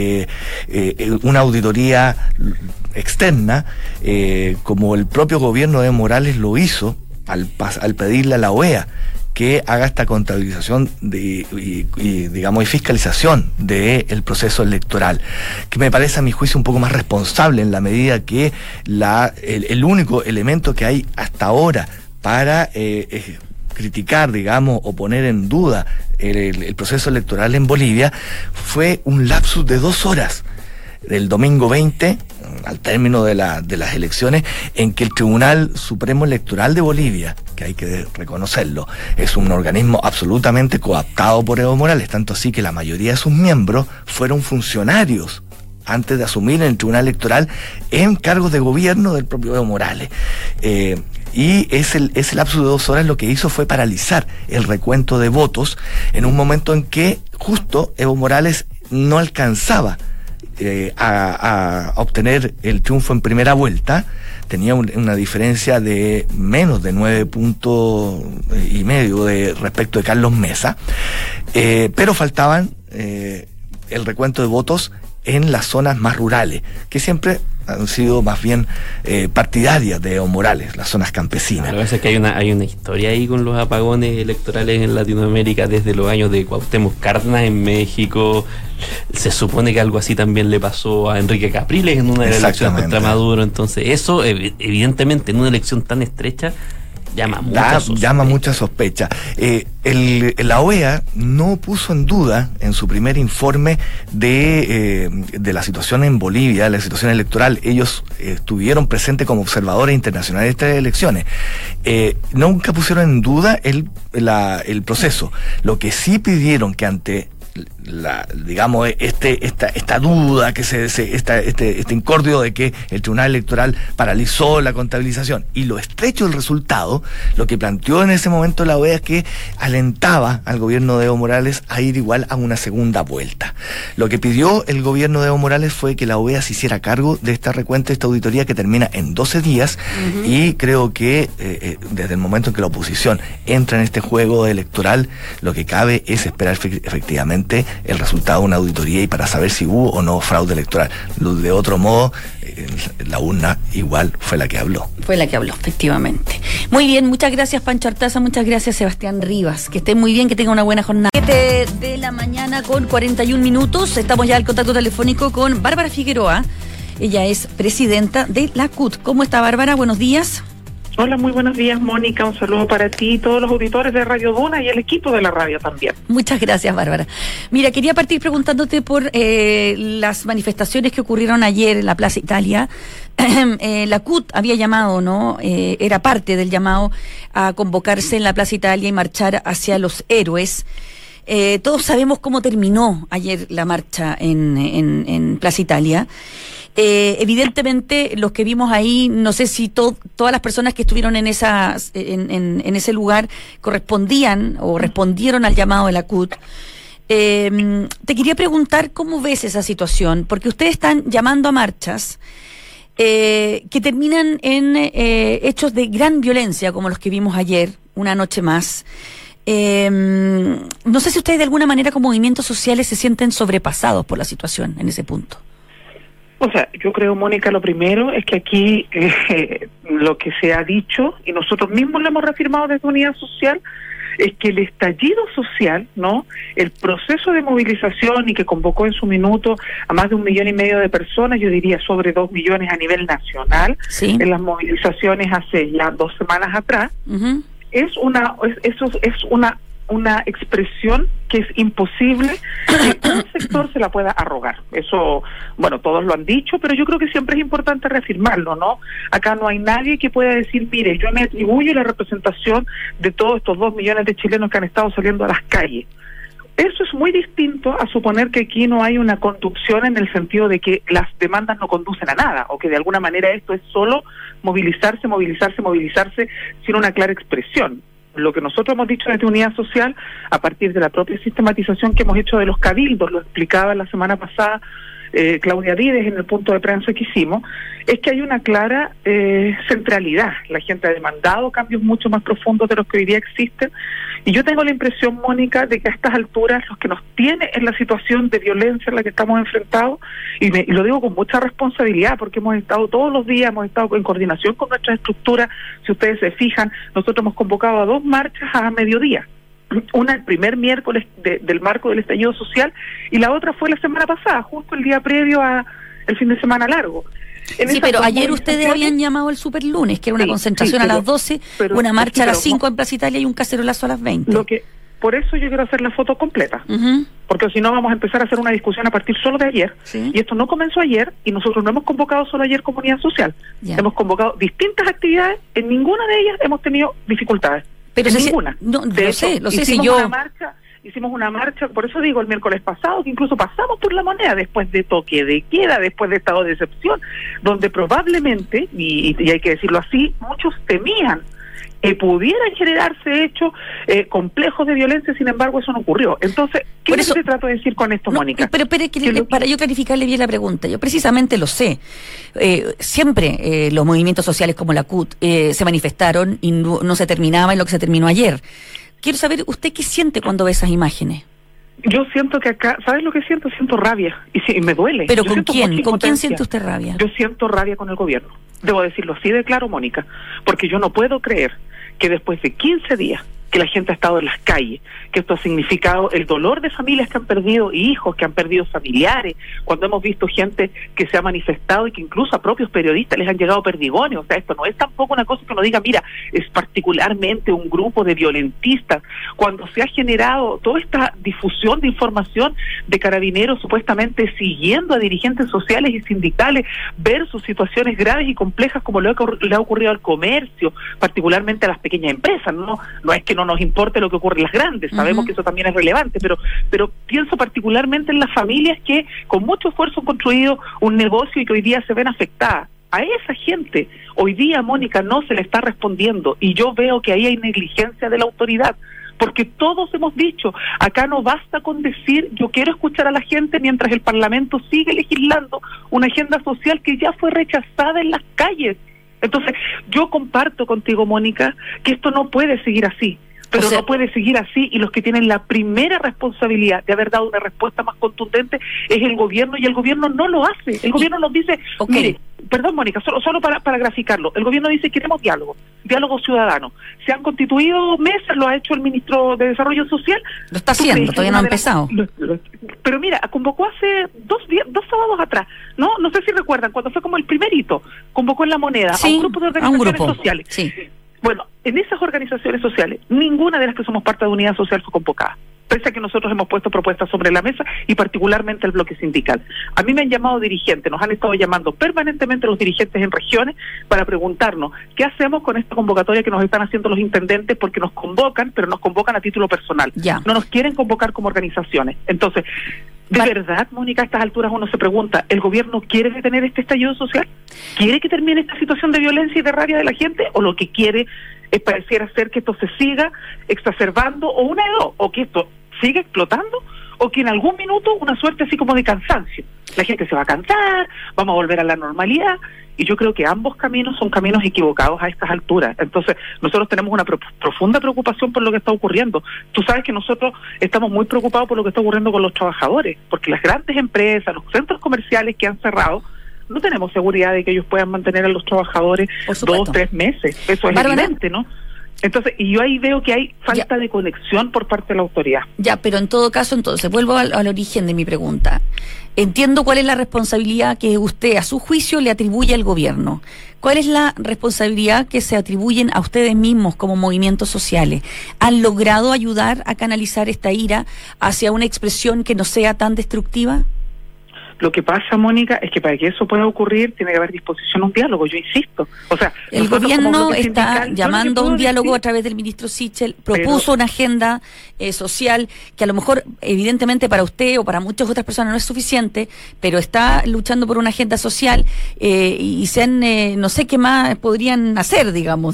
S4: una auditoría externa, como el propio gobierno de Evo Morales lo hizo al pedirle a la OEA que haga esta contabilización y fiscalización del proceso electoral, que me parece, a mi juicio, un poco más responsable, en la medida que el único elemento que hay hasta ahora para criticar, digamos, o poner en duda el proceso electoral en Bolivia fue un lapsus de 2 horas del domingo 20, al término de las elecciones, en que el Tribunal Supremo Electoral de Bolivia, que hay que reconocerlo, es un organismo absolutamente cooptado por Evo Morales, tanto así que la mayoría de sus miembros fueron funcionarios antes de asumir en el Tribunal Electoral en cargos de gobierno del propio Evo Morales. Y ese lapso de 2 horas lo que hizo fue paralizar el recuento de votos en un momento en que justo Evo Morales no alcanzaba a obtener el triunfo en primera vuelta. Tenía una diferencia de menos de 9,5 puntos respecto de Carlos Mesa, pero faltaban el recuento de votos en las zonas más rurales, que siempre han sido más bien partidarias de Evo Morales, las zonas campesinas.
S5: Lo que pasa es que hay una historia ahí con los apagones electorales en Latinoamérica desde los años de Cuauhtémoc Cárdenas en México. Se supone que algo así también le pasó a Enrique Capriles en una de las elecciones contra Maduro. Entonces eso, evidentemente, en una elección tan estrecha, llama mucha sospecha.
S4: La OEA no puso en duda en su primer informe de la situación en Bolivia, la situación electoral. Ellos estuvieron presentes como observadores internacionales de estas elecciones. Nunca pusieron en duda el proceso. Lo que sí pidieron que ante digamos esta duda que este incordio de que el Tribunal Electoral paralizó la contabilización y lo estrecho del resultado, lo que planteó en ese momento la OEA es que alentaba al gobierno de Evo Morales a ir igual a una segunda vuelta. Lo que pidió el gobierno de Evo Morales fue que la OEA se hiciera cargo de esta recuenta, esta auditoría que termina en 12 días, y creo que desde el momento en que la oposición entra en este juego electoral, lo que cabe es esperar efectivamente el resultado de una auditoría y para saber si hubo o no fraude electoral. De otro modo, la urna igual fue la que habló.
S2: Fue la que habló, efectivamente. Muy bien, muchas gracias Pancho Artaza, muchas gracias Sebastián Rivas. Que estén muy bien, que tengan una buena jornada. 7 de la mañana con 41 minutos. Estamos ya al contacto telefónico con Bárbara Figueroa. Ella es presidenta de la CUT. ¿Cómo está, Bárbara? Buenos días.
S6: Hola, muy buenos días, Mónica. Un saludo para ti y todos los auditores de Radio Duna y el equipo de la radio también.
S2: Muchas gracias, Bárbara. Mira, quería partir preguntándote por las manifestaciones que ocurrieron ayer en la Plaza Italia. La CUT había llamado, ¿no? Era parte del llamado a convocarse en la Plaza Italia y marchar hacia los héroes. Todos sabemos cómo terminó ayer la marcha en Plaza Italia. Evidentemente los que vimos ahí, no sé si todas las personas que estuvieron en ese lugar correspondían o respondieron al llamado de la CUT. Te quería preguntar cómo ves esa situación, porque ustedes están llamando a marchas que terminan en hechos de gran violencia como los que vimos ayer, una noche más. No sé si ustedes de alguna manera como movimientos sociales se sienten sobrepasados por la situación en ese punto.
S6: O sea, yo creo, Mónica, lo primero es que aquí lo que se ha dicho, y nosotros mismos lo hemos reafirmado desde Unidad Social, es que el estallido social, ¿no? El proceso de movilización y que convocó en su minuto a más de 1,5 millones de personas, yo diría sobre 2 millones a nivel nacional, ¿sí?, en las movilizaciones hace ya 2 semanas atrás, es una expresión que es imposible que un sector se la pueda arrogar. Eso, bueno, todos lo han dicho, pero yo creo que siempre es importante reafirmarlo, ¿no? Acá no hay nadie que pueda decir, mire, yo me atribuyo la representación de todos estos 2 millones de chilenos que han estado saliendo a las calles. Eso es muy distinto a suponer que aquí no hay una conducción en el sentido de que las demandas no conducen a nada, o que de alguna manera esto es solo movilizarse sin una clara expresión. Lo que nosotros hemos dicho desde Unidad Social, a partir de la propia sistematización que hemos hecho de los cabildos, lo explicaba la semana pasada Claudia Díez en el punto de prensa que hicimos, es que hay una clara centralidad. La gente ha demandado cambios mucho más profundos de los que hoy día existen, y yo tengo la impresión, Mónica, de que a estas alturas los que nos tiene en la situación de violencia en la que estamos enfrentados, y lo digo con mucha responsabilidad porque hemos estado todos los días, hemos estado en coordinación con nuestras estructuras. Si ustedes se fijan, nosotros hemos convocado a 2 marchas a mediodía. Una el primer miércoles del marco del estallido social, y la otra fue la semana pasada, justo el día previo a el fin de semana largo.
S2: Sí, pero ayer ustedes habían llamado el superlunes, que era una concentración a las 12, una marcha a las 5 en Plaza Italia y un cacerolazo a las 20.
S6: Por eso yo quiero hacer la foto completa, porque si no vamos a empezar a hacer una discusión a partir solo de ayer, y esto no comenzó ayer, y nosotros no hemos convocado solo ayer Comunidad Social, hemos convocado distintas actividades, en ninguna de ellas hemos tenido dificultades. Pero ninguna.
S2: No, lo sé, si yo...
S6: Hicimos una marcha, por eso digo, el miércoles pasado, que incluso pasamos por La Moneda, después de toque de queda, después de estado de excepción, donde probablemente, y hay que decirlo así, muchos temían que pudieran generarse hechos complejos de violencia. Sin embargo, eso no ocurrió. Entonces, ¿qué es lo que trato de decir con esto, Mónica?
S2: Pero para yo clarificarle bien la pregunta, yo precisamente lo sé. Siempre los movimientos sociales como la CUT se manifestaron y no se terminaba en lo que se terminó ayer. Quiero saber, ¿usted qué siente cuando ve esas imágenes?
S6: Yo siento que acá, ¿sabes lo que siento? Siento rabia, y me duele.
S2: ¿Pero con quién? ¿Con quién siente usted rabia?
S6: Yo siento rabia con el gobierno. Debo decirlo así de claro, Mónica, porque yo no puedo creer que después de 15 días que la gente ha estado en las calles, que esto ha significado el dolor de familias que han perdido hijos, que han perdido familiares, cuando hemos visto gente que se ha manifestado y que incluso a propios periodistas les han llegado perdigones. O sea, esto no es tampoco una cosa que uno diga, mira, es particularmente un grupo de violentistas. Cuando se ha generado toda esta difusión de información de Carabineros supuestamente siguiendo a dirigentes sociales y sindicales versus situaciones graves y complejas como le ha ocurrido al comercio, particularmente a las pequeñas empresas, no es que no nos importe lo que ocurre en las grandes, sabemos que eso también es relevante, pero pienso particularmente en las familias que con mucho esfuerzo han construido un negocio y que hoy día se ven afectadas. A esa gente hoy día, Mónica, no se le está respondiendo, y yo veo que ahí hay negligencia de la autoridad, porque todos hemos dicho, acá no basta con decir yo quiero escuchar a la gente mientras el Parlamento sigue legislando una agenda social que ya fue rechazada en las calles. Entonces, yo comparto contigo, Mónica, que esto no puede seguir así, pero no puede seguir así, y los que tienen la primera responsabilidad de haber dado una respuesta más contundente es el gobierno, y el gobierno no lo hace. El gobierno nos dice, mire, perdón, Mónica, solo para graficarlo, el gobierno dice queremos diálogo ciudadano. Se han constituido mesas, lo ha hecho el ministro de Desarrollo Social.
S2: Lo está haciendo, todavía no ha empezado.
S6: Pero mira, convocó hace dos sábados atrás, no sé si recuerdan, cuando fue como el primer hito, convocó en La Moneda a un grupo de organizaciones sociales.
S2: Sí.
S6: Bueno, en esas organizaciones sociales, ninguna de las que somos parte de Unidad Social fue convocada, pese a que nosotros hemos puesto propuestas sobre la mesa, y particularmente el bloque sindical. A mí me han llamado dirigentes, nos han estado llamando permanentemente los dirigentes en regiones para preguntarnos qué hacemos con esta convocatoria que nos están haciendo los intendentes, porque nos convocan, pero nos convocan a título personal. No nos quieren convocar como organizaciones. Entonces, ¿de verdad, Mónica, a estas alturas uno se pregunta, ¿el gobierno quiere detener este estallido social? ¿Quiere que termine esta situación de violencia y de rabia de la gente? ¿O lo que quiere es pareciera ser que esto se siga exacerbando, o una de dos, o que esto siga explotando, o que en algún minuto una suerte así como de cansancio? La gente se va a cansar, vamos a volver a la normalidad, y yo creo que ambos caminos son caminos equivocados a estas alturas. Entonces, nosotros tenemos una profunda preocupación por lo que está ocurriendo. Tú sabes que nosotros estamos muy preocupados por lo que está ocurriendo con los trabajadores, porque las grandes empresas, los centros comerciales que han cerrado, no tenemos seguridad de que ellos puedan mantener a los trabajadores 2, 3 meses. Eso es evidente, ¿no? Entonces, y yo ahí veo que hay falta de conexión por parte de la autoridad.
S2: Ya, pero en todo caso, entonces, vuelvo al origen de mi pregunta. Entiendo cuál es la responsabilidad que usted, a su juicio, le atribuye al gobierno. ¿Cuál es la responsabilidad que se atribuyen a ustedes mismos como movimientos sociales? ¿Han logrado ayudar a canalizar esta ira hacia una expresión que no sea tan destructiva?
S6: Lo que pasa, Mónica, es que para que eso pueda ocurrir tiene que haber disposición a un diálogo, yo insisto. O sea,
S2: el gobierno está llamando a un diálogo a través del ministro Sichel, propuso una agenda social que a lo mejor, evidentemente, para usted o para muchas otras personas no es suficiente, pero está luchando por una agenda social y no sé qué más podrían hacer, digamos,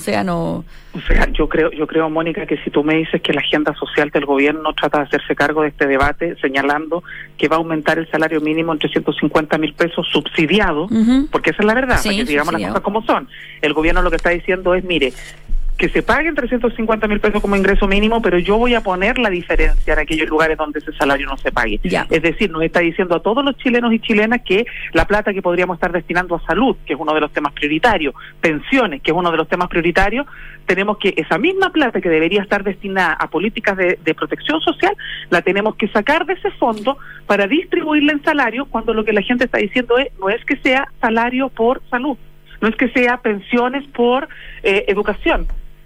S6: O sea, yo creo, Mónica, que si tú me dices que la agenda social del gobierno trata de hacerse cargo de este debate, señalando que va a aumentar el salario mínimo en 350.000 pesos subsidiado, porque esa es la verdad, para que digamos las cosas como son. El gobierno lo que está diciendo es, mire, que se paguen 350.000 pesos como ingreso mínimo, pero yo voy a poner la diferencia en aquellos lugares donde ese salario no se pague. Es decir, nos está diciendo a todos los chilenos y chilenas que la plata que podríamos estar destinando a salud, que es uno de los temas prioritarios, pensiones, que es uno de los temas prioritarios, tenemos que esa misma plata que debería estar destinada a políticas de protección social, la tenemos que sacar de ese fondo para distribuirla en salario, cuando lo que la gente está diciendo no es que sea salario por salud, no es que sea pensiones por educación.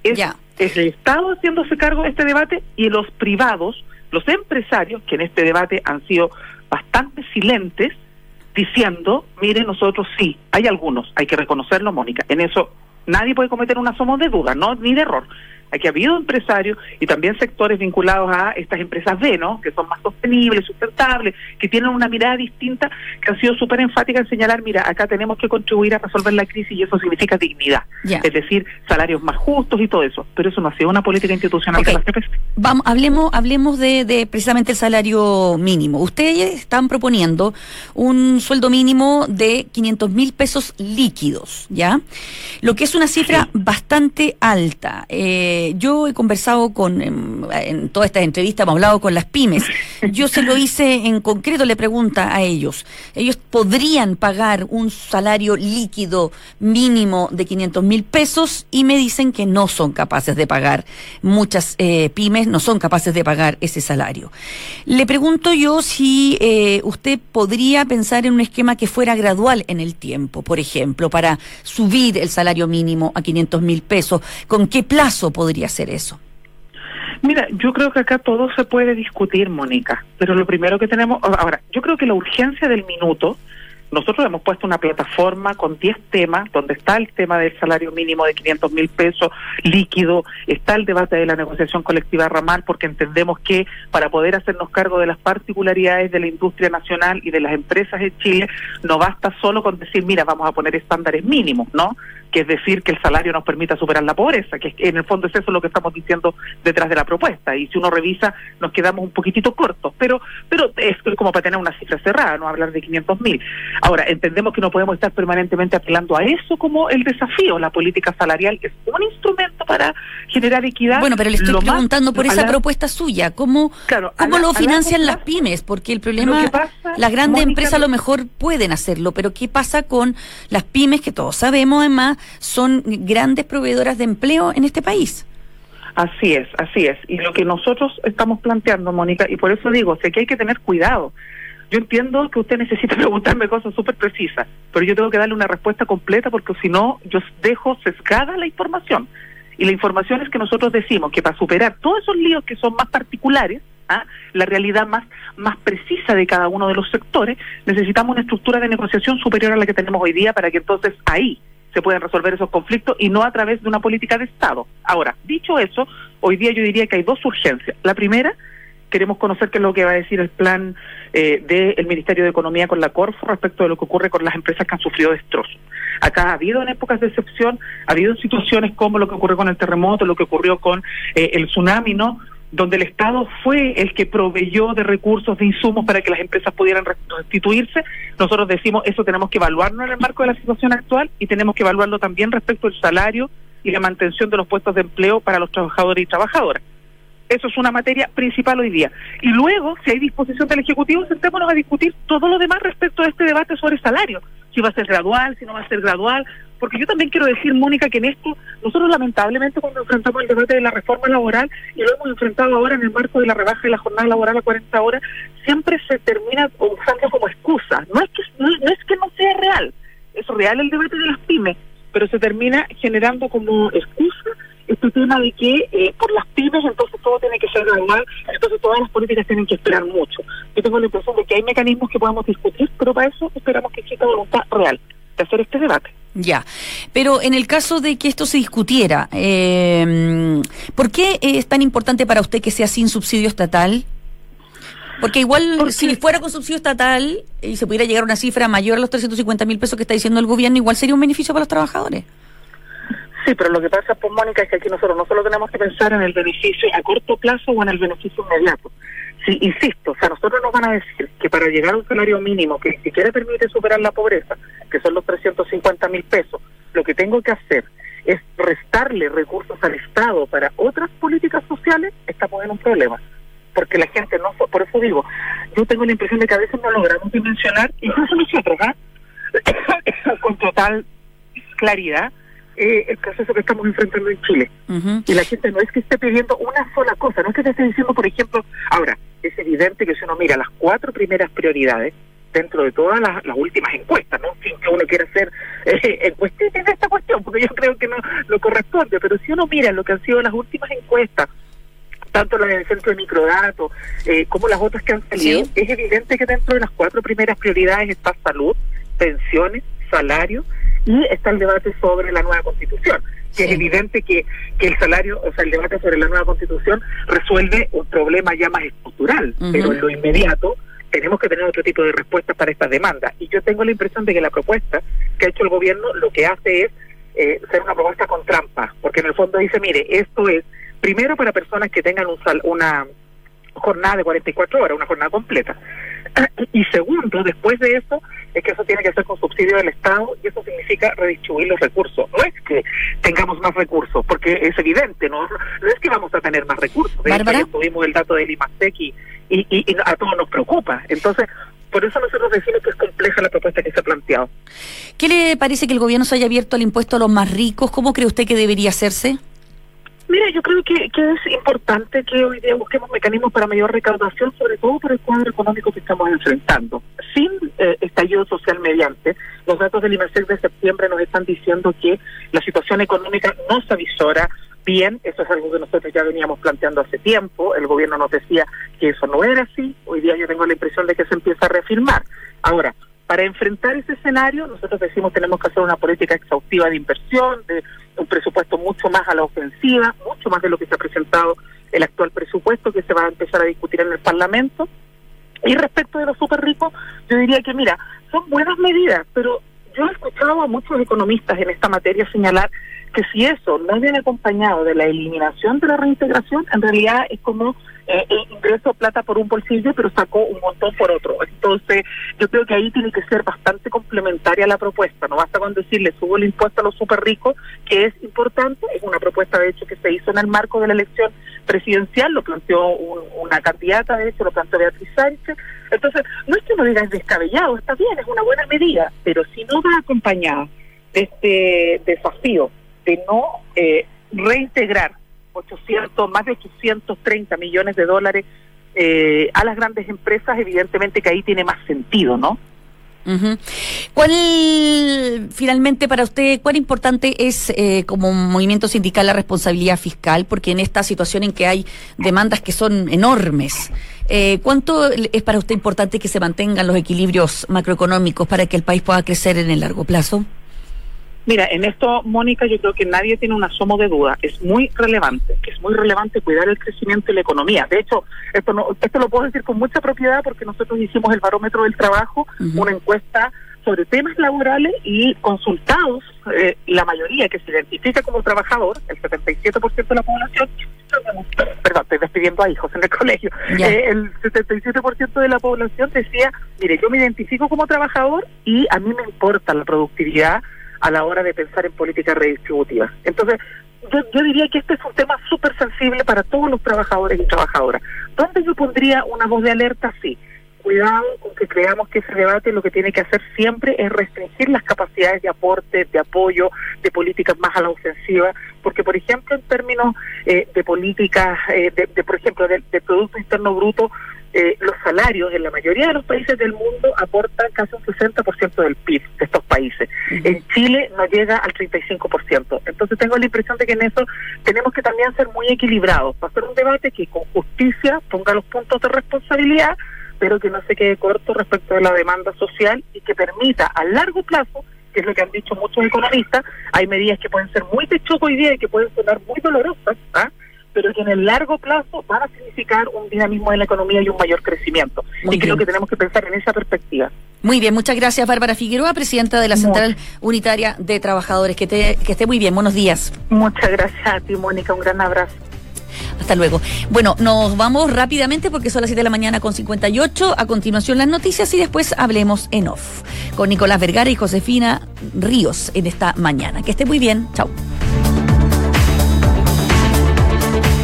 S6: Es el Estado haciéndose cargo de este debate, y los privados, los empresarios, que en este debate han sido bastante silentes, diciendo, mire, nosotros sí, hay algunos, hay que reconocerlo, Mónica, en eso nadie puede cometer un asomo de duda, ni de error. Aquí ha habido empresarios y también sectores vinculados a estas empresas B, ¿no?, que son más sostenibles, sustentables, que tienen una mirada distinta, que han sido súper enfáticas en señalar, mira, acá tenemos que contribuir a resolver la crisis, y eso significa dignidad, es decir, salarios más justos y todo eso, pero eso no ha sido una política institucional de la CPC.
S2: Hablemos de precisamente el salario mínimo. Ustedes están proponiendo un sueldo mínimo de 500.000 pesos líquidos, ¿ya? Lo que es una cifra bastante alta. yo he conversado en todas estas entrevistas, hemos hablado con las pymes. Yo se lo hice en concreto, le pregunta a ellos. Ellos podrían pagar un salario líquido mínimo de 500.000 pesos y me dicen que no son capaces de pagar. Muchas pymes no son capaces de pagar ese salario. Le pregunto yo si usted podría pensar en un esquema que fuera gradual en el tiempo, por ejemplo, para subir el salario mínimo a 500.000 pesos. ¿Con qué plazo podría ser eso?
S6: Mira, yo creo que acá todo se puede discutir, Mónica, pero lo primero que tenemos... Ahora, yo creo que la urgencia del minuto, nosotros hemos puesto una plataforma con 10 temas, donde está el tema del salario mínimo de 500.000 pesos líquido, está el debate de la negociación colectiva ramal, porque entendemos que para poder hacernos cargo de las particularidades de la industria nacional y de las empresas en Chile, no basta solo con decir, mira, vamos a poner estándares mínimos, ¿no? Que es decir, que el salario nos permita superar la pobreza, que en el fondo es eso lo que estamos diciendo detrás de la propuesta, y si uno revisa, nos quedamos un poquitito cortos, pero es como para tener una cifra cerrada, no hablar de 500.000. Ahora, entendemos que no podemos estar permanentemente apelando a eso como el desafío. La política salarial es un instrumento para generar equidad.
S2: Bueno, pero le estoy preguntando por esa propuesta suya. ¿Cómo lo financian las pymes? Porque el problema, las grandes empresas a lo mejor pueden hacerlo, pero ¿qué pasa con las pymes, que todos sabemos además son grandes proveedoras de empleo en este país?
S6: Así es. Y lo que nosotros estamos planteando, Mónica, y por eso digo, sé que hay que tener cuidado. Yo entiendo que usted necesita preguntarme cosas súper precisas, pero yo tengo que darle una respuesta completa, porque si no, yo dejo sesgada la información. Y la información es que nosotros decimos que para superar todos esos líos que son más particulares, la realidad más precisa de cada uno de los sectores, necesitamos una estructura de negociación superior a la que tenemos hoy día, para que entonces ahí se puedan resolver esos conflictos y no a través de una política de Estado. Ahora, dicho eso, hoy día yo diría que hay dos urgencias. La primera, queremos conocer qué es lo que va a decir el plan del Ministerio de Economía con la Corfo respecto de lo que ocurre con las empresas que han sufrido destrozos. Acá ha habido en épocas de excepción, ha habido situaciones como lo que ocurrió con el terremoto, lo que ocurrió con el tsunami, ¿no?, donde el Estado fue el que proveyó de recursos, de insumos para que las empresas pudieran restituirse. Nosotros decimos, eso tenemos que evaluarlo en el marco de la situación actual, y tenemos que evaluarlo también respecto al salario y la mantención de los puestos de empleo para los trabajadores y trabajadoras. Eso es una materia principal hoy día. Y luego, si hay disposición del Ejecutivo, sentémonos a discutir todo lo demás respecto a este debate sobre salario. Si va a ser gradual, si no va a ser gradual. Porque yo también quiero decir, Mónica, que en esto, nosotros lamentablemente cuando enfrentamos el debate de la reforma laboral, y lo hemos enfrentado ahora en el marco de la rebaja de la jornada laboral a 40 horas, siempre se termina usando como excusa. No es que no sea real, es real el debate de las pymes, pero se termina generando como excusa este tema de que por las pymes entonces todo tiene que ser gradual, entonces todas las políticas tienen que esperar mucho. Yo tengo la impresión de que hay mecanismos que podemos discutir, pero para eso esperamos que exista voluntad real de hacer este debate.
S2: Ya, pero en el caso de que esto se discutiera, ¿por qué es tan importante para usted que sea sin subsidio estatal? Porque igual, si fuera con subsidio estatal y se pudiera llegar a una cifra mayor a los 350.000 pesos que está diciendo el gobierno, igual sería un beneficio para los trabajadores.
S6: Sí, pero lo que pasa, pues, Mónica, es que aquí nosotros no solo tenemos que pensar en el beneficio a corto plazo o en el beneficio inmediato. Sí, insisto, o sea, nosotros nos van a decir que para llegar a un salario mínimo que ni siquiera permite superar la pobreza, que son los 350.000 pesos, lo que tengo que hacer es restarle recursos al Estado para otras políticas sociales, estamos en un problema. Porque la gente no... Por eso digo, yo tengo la impresión de que a veces no logramos dimensionar, incluso nosotros, con total claridad, el proceso que estamos enfrentando en Chile. Y la gente no es que esté pidiendo una sola cosa, no es que te esté diciendo, por ejemplo, ahora, es evidente que si uno mira las 4 primeras prioridades, dentro de todas las últimas encuestas, no sin que uno quiera hacer encuestitas de esta cuestión, porque yo creo que no lo corresponde, pero si uno mira lo que han sido las últimas encuestas, tanto la del Centro de Microdatos como las otras que han salido, sí, es evidente que dentro de las 4 primeras prioridades está salud, pensiones, salario, y está el debate sobre la nueva Constitución, que es evidente que el salario, o sea, el debate sobre la nueva Constitución resuelve un problema ya más estructural, pero en lo inmediato tenemos que tener otro tipo de respuestas para estas demandas. Y yo tengo la impresión de que la propuesta que ha hecho el gobierno lo que hace es ser una propuesta con trampa, porque en el fondo dice, mire, esto es primero para personas que tengan una jornada de 44 horas, una jornada completa. Y segundo, después de eso, es que eso tiene que ser con subsidio del Estado y eso significa redistribuir los recursos. No es que tengamos más recursos, porque es evidente, no es que vamos a tener más recursos. De hecho, ya tuvimos el dato del IMASEC y a todos nos preocupa. Entonces, por eso nosotros decimos que es compleja la propuesta que se ha planteado.
S2: ¿Qué le parece que el gobierno se haya abierto al impuesto a los más ricos? ¿Cómo cree usted que debería hacerse?
S6: Mira, yo creo que es importante que hoy día busquemos mecanismos para mayor recaudación, sobre todo por el cuadro económico que estamos enfrentando. Sin estallido social mediante, los datos del IMASEC de septiembre nos están diciendo que la situación económica no se avisora bien. Eso es algo que nosotros ya veníamos planteando hace tiempo. El gobierno nos decía que eso no era así. Hoy día yo tengo la impresión de que se empieza a reafirmar. Ahora, para enfrentar ese escenario, nosotros decimos tenemos que hacer una política exhaustiva de inversión, de un presupuesto mucho más a la ofensiva, mucho más de lo que se ha presentado el actual presupuesto que se va a empezar a discutir en el Parlamento. Y respecto de los súper ricos, yo diría que, mira, son buenas medidas, pero yo he escuchado a muchos economistas en esta materia señalar que si eso no viene acompañado de la eliminación de la reintegración, en realidad es como ingreso plata por un bolsillo, pero sacó un montón por otro. Entonces, yo creo que ahí tiene que ser bastante complementaria la propuesta. No basta con decirle subo el impuesto a los súper ricos, que es importante, es una propuesta de hecho que se hizo en el marco de la elección presidencial, lo planteó una candidata, de hecho lo planteó Beatriz Sánchez. Entonces, no es que uno diga es descabellado, está bien, es una buena medida, pero si no va acompañada de este desafío de no reintegrar más de 830 millones de dólares a las grandes empresas, evidentemente que ahí tiene más sentido, ¿no?
S2: Uh-huh. Finalmente para usted, cuán importante es como movimiento sindical la responsabilidad fiscal? Porque en esta situación en que hay demandas que son enormes, ¿cuánto es para usted importante que se mantengan los equilibrios macroeconómicos para que el país pueda crecer en el largo plazo?
S6: Mira, en esto, Mónica, yo creo que nadie tiene un asomo de duda. Es muy relevante cuidar el crecimiento y la economía. De hecho, esto lo puedo decir con mucha propiedad porque nosotros hicimos el Barómetro del Trabajo, una encuesta sobre temas laborales y consultados, la mayoría que se identifica como trabajador, el 77% de la población, perdón, estoy despidiendo a hijos en el colegio, el 77% de la población decía, mire, yo me identifico como trabajador y a mí me importa la productividad a la hora de pensar en políticas redistributivas. Entonces, yo diría que este es un tema súper sensible para todos los trabajadores y trabajadoras. ¿Dónde yo pondría una voz de alerta? Sí, cuidado con que creamos que ese debate lo que tiene que hacer siempre es restringir las capacidades de aporte, de apoyo, de políticas más a la ofensiva, porque, por ejemplo, en términos de políticas, por ejemplo, del Producto Interno Bruto, los salarios en la mayoría de los países del mundo aportan casi un 60% del PIB de estos países. En Chile no llega al 35%. Entonces tengo la impresión de que en eso tenemos que también ser muy equilibrados, para hacer un debate que con justicia ponga los puntos de responsabilidad, pero que no se quede corto respecto de la demanda social y que permita a largo plazo, que es lo que han dicho muchos economistas, hay medidas que pueden ser muy de choco hoy día y que pueden sonar muy dolorosas, pero que en el largo plazo van a significar un dinamismo de la economía y un mayor crecimiento. Y creo que tenemos que pensar en esa perspectiva.
S2: Muy bien, muchas gracias Bárbara Figueroa, presidenta de la Central Unitaria de Trabajadores. Que esté muy bien, buenos días.
S6: Muchas gracias a ti, Mónica, un gran abrazo.
S2: Hasta luego. Bueno, nos vamos rápidamente porque son las 7 de la mañana con 58. A continuación las noticias y después hablemos en off con Nicolás Vergara y Josefina Ríos en esta mañana. Que esté muy bien. Chao.